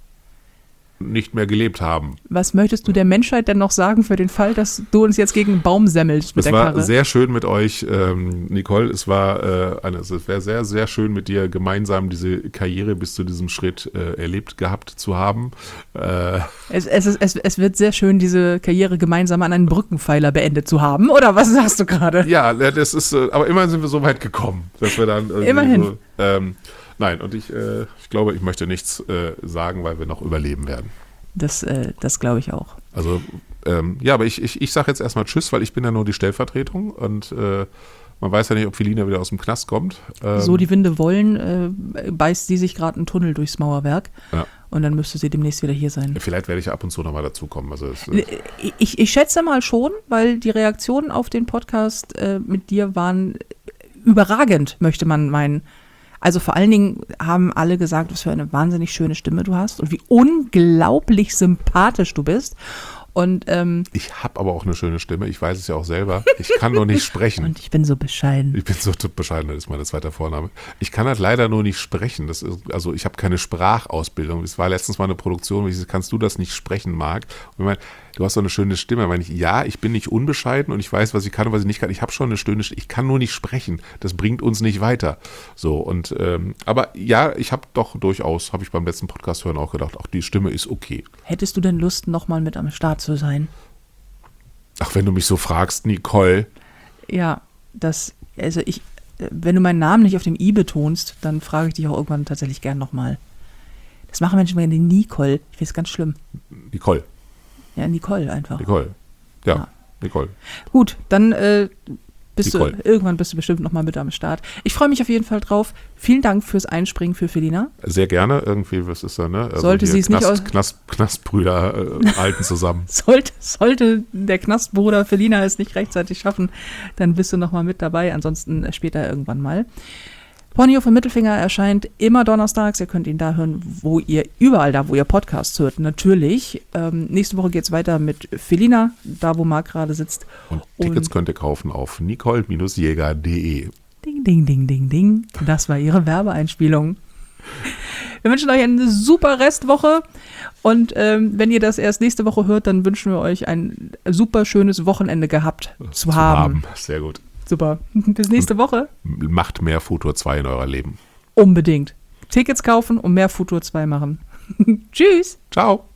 nicht mehr gelebt haben. Was möchtest du der Menschheit denn noch sagen für den Fall, dass du uns jetzt gegen einen Baum semmelst mit der Karre? Es war sehr schön mit euch, Nicole. Es wäre sehr, sehr schön mit dir gemeinsam diese Karriere bis zu diesem Schritt erlebt gehabt zu haben. Es wird sehr schön, diese Karriere gemeinsam an einen Brückenpfeiler beendet zu haben. Oder was sagst du gerade? Ja, das ist, aber immerhin sind wir so weit gekommen, dass wir dann irgendwie immerhin. So, nein, und ich glaube, ich möchte nichts sagen, weil wir noch überleben werden. Das glaube ich auch. Also, ja, aber ich sage jetzt erstmal Tschüss, weil ich bin ja nur die Stellvertretung und man weiß ja nicht, ob Felina wieder aus dem Knast kommt. So die Winde wollen, beißt sie sich gerade einen Tunnel durchs Mauerwerk ja. Und dann müsste sie demnächst wieder hier sein. Vielleicht werde ich ab und zu nochmal dazukommen. Also ich schätze mal schon, weil die Reaktionen auf den Podcast mit dir waren überragend, möchte man meinen. Also vor allen Dingen haben alle gesagt, was für eine wahnsinnig schöne Stimme du hast und wie unglaublich sympathisch du bist. Und ich habe aber auch eine schöne Stimme, ich weiß es ja auch selber. Ich kann nur nicht sprechen. Und ich bin so bescheiden. Ich bin so bescheiden, das ist meine zweite Vorname. Ich kann halt leider nur nicht sprechen. Also ich habe keine Sprachausbildung. Es war letztens mal eine Produktion, wo ich kannst du das nicht sprechen, Marc? Und ich meine, du hast so eine schöne Stimme. Meine ich, ja, ich bin nicht unbescheiden und ich weiß, was ich kann und was ich nicht kann. Ich habe schon eine schöne Stimme. Ich kann nur nicht sprechen. Das bringt uns nicht weiter. So und aber ja, ich habe doch durchaus, habe ich beim letzten Podcast hören auch gedacht, auch die Stimme ist okay. Hättest du denn Lust, nochmal mit am Start zu sein? Ach, wenn du mich so fragst, Nicole. Ja, wenn du meinen Namen nicht auf dem I betonst, dann frage ich dich auch irgendwann tatsächlich gern nochmal. Das machen Menschen gerne Nicole. Ich finde es ganz schlimm. Nicole. Ja, Nicole einfach. Nicole. Ja. Nicole. Gut, dann irgendwann bist du bestimmt nochmal mit am Start. Ich freue mich auf jeden Fall drauf. Vielen Dank fürs Einspringen für Felina. Sehr gerne. Irgendwie, was ist da, ne? Also sollte sie es nicht aus... Knastbrüder halten zusammen. Sollte der Knastbruder Felina es nicht rechtzeitig schaffen, dann bist du nochmal mit dabei. Ansonsten später irgendwann mal. Ponyhof und Mittelfinger erscheint immer donnerstags. Ihr könnt ihn da hören, überall da, wo ihr Podcasts hört. Natürlich. Nächste Woche geht es weiter mit Felina, da wo Marc gerade sitzt. Und Tickets könnt ihr kaufen auf nicole-jäger.de. Ding, ding, ding, ding, ding. Das war ihre Werbeeinspielung. Wir wünschen euch eine super Restwoche. Und wenn ihr das erst nächste Woche hört, dann wünschen wir euch ein super schönes Wochenende gehabt zu haben. Sehr gut. Super. Bis nächste Woche. Macht mehr Futur 2 in euer Leben. Unbedingt. Tickets kaufen und mehr Futur 2 machen. Tschüss. Ciao.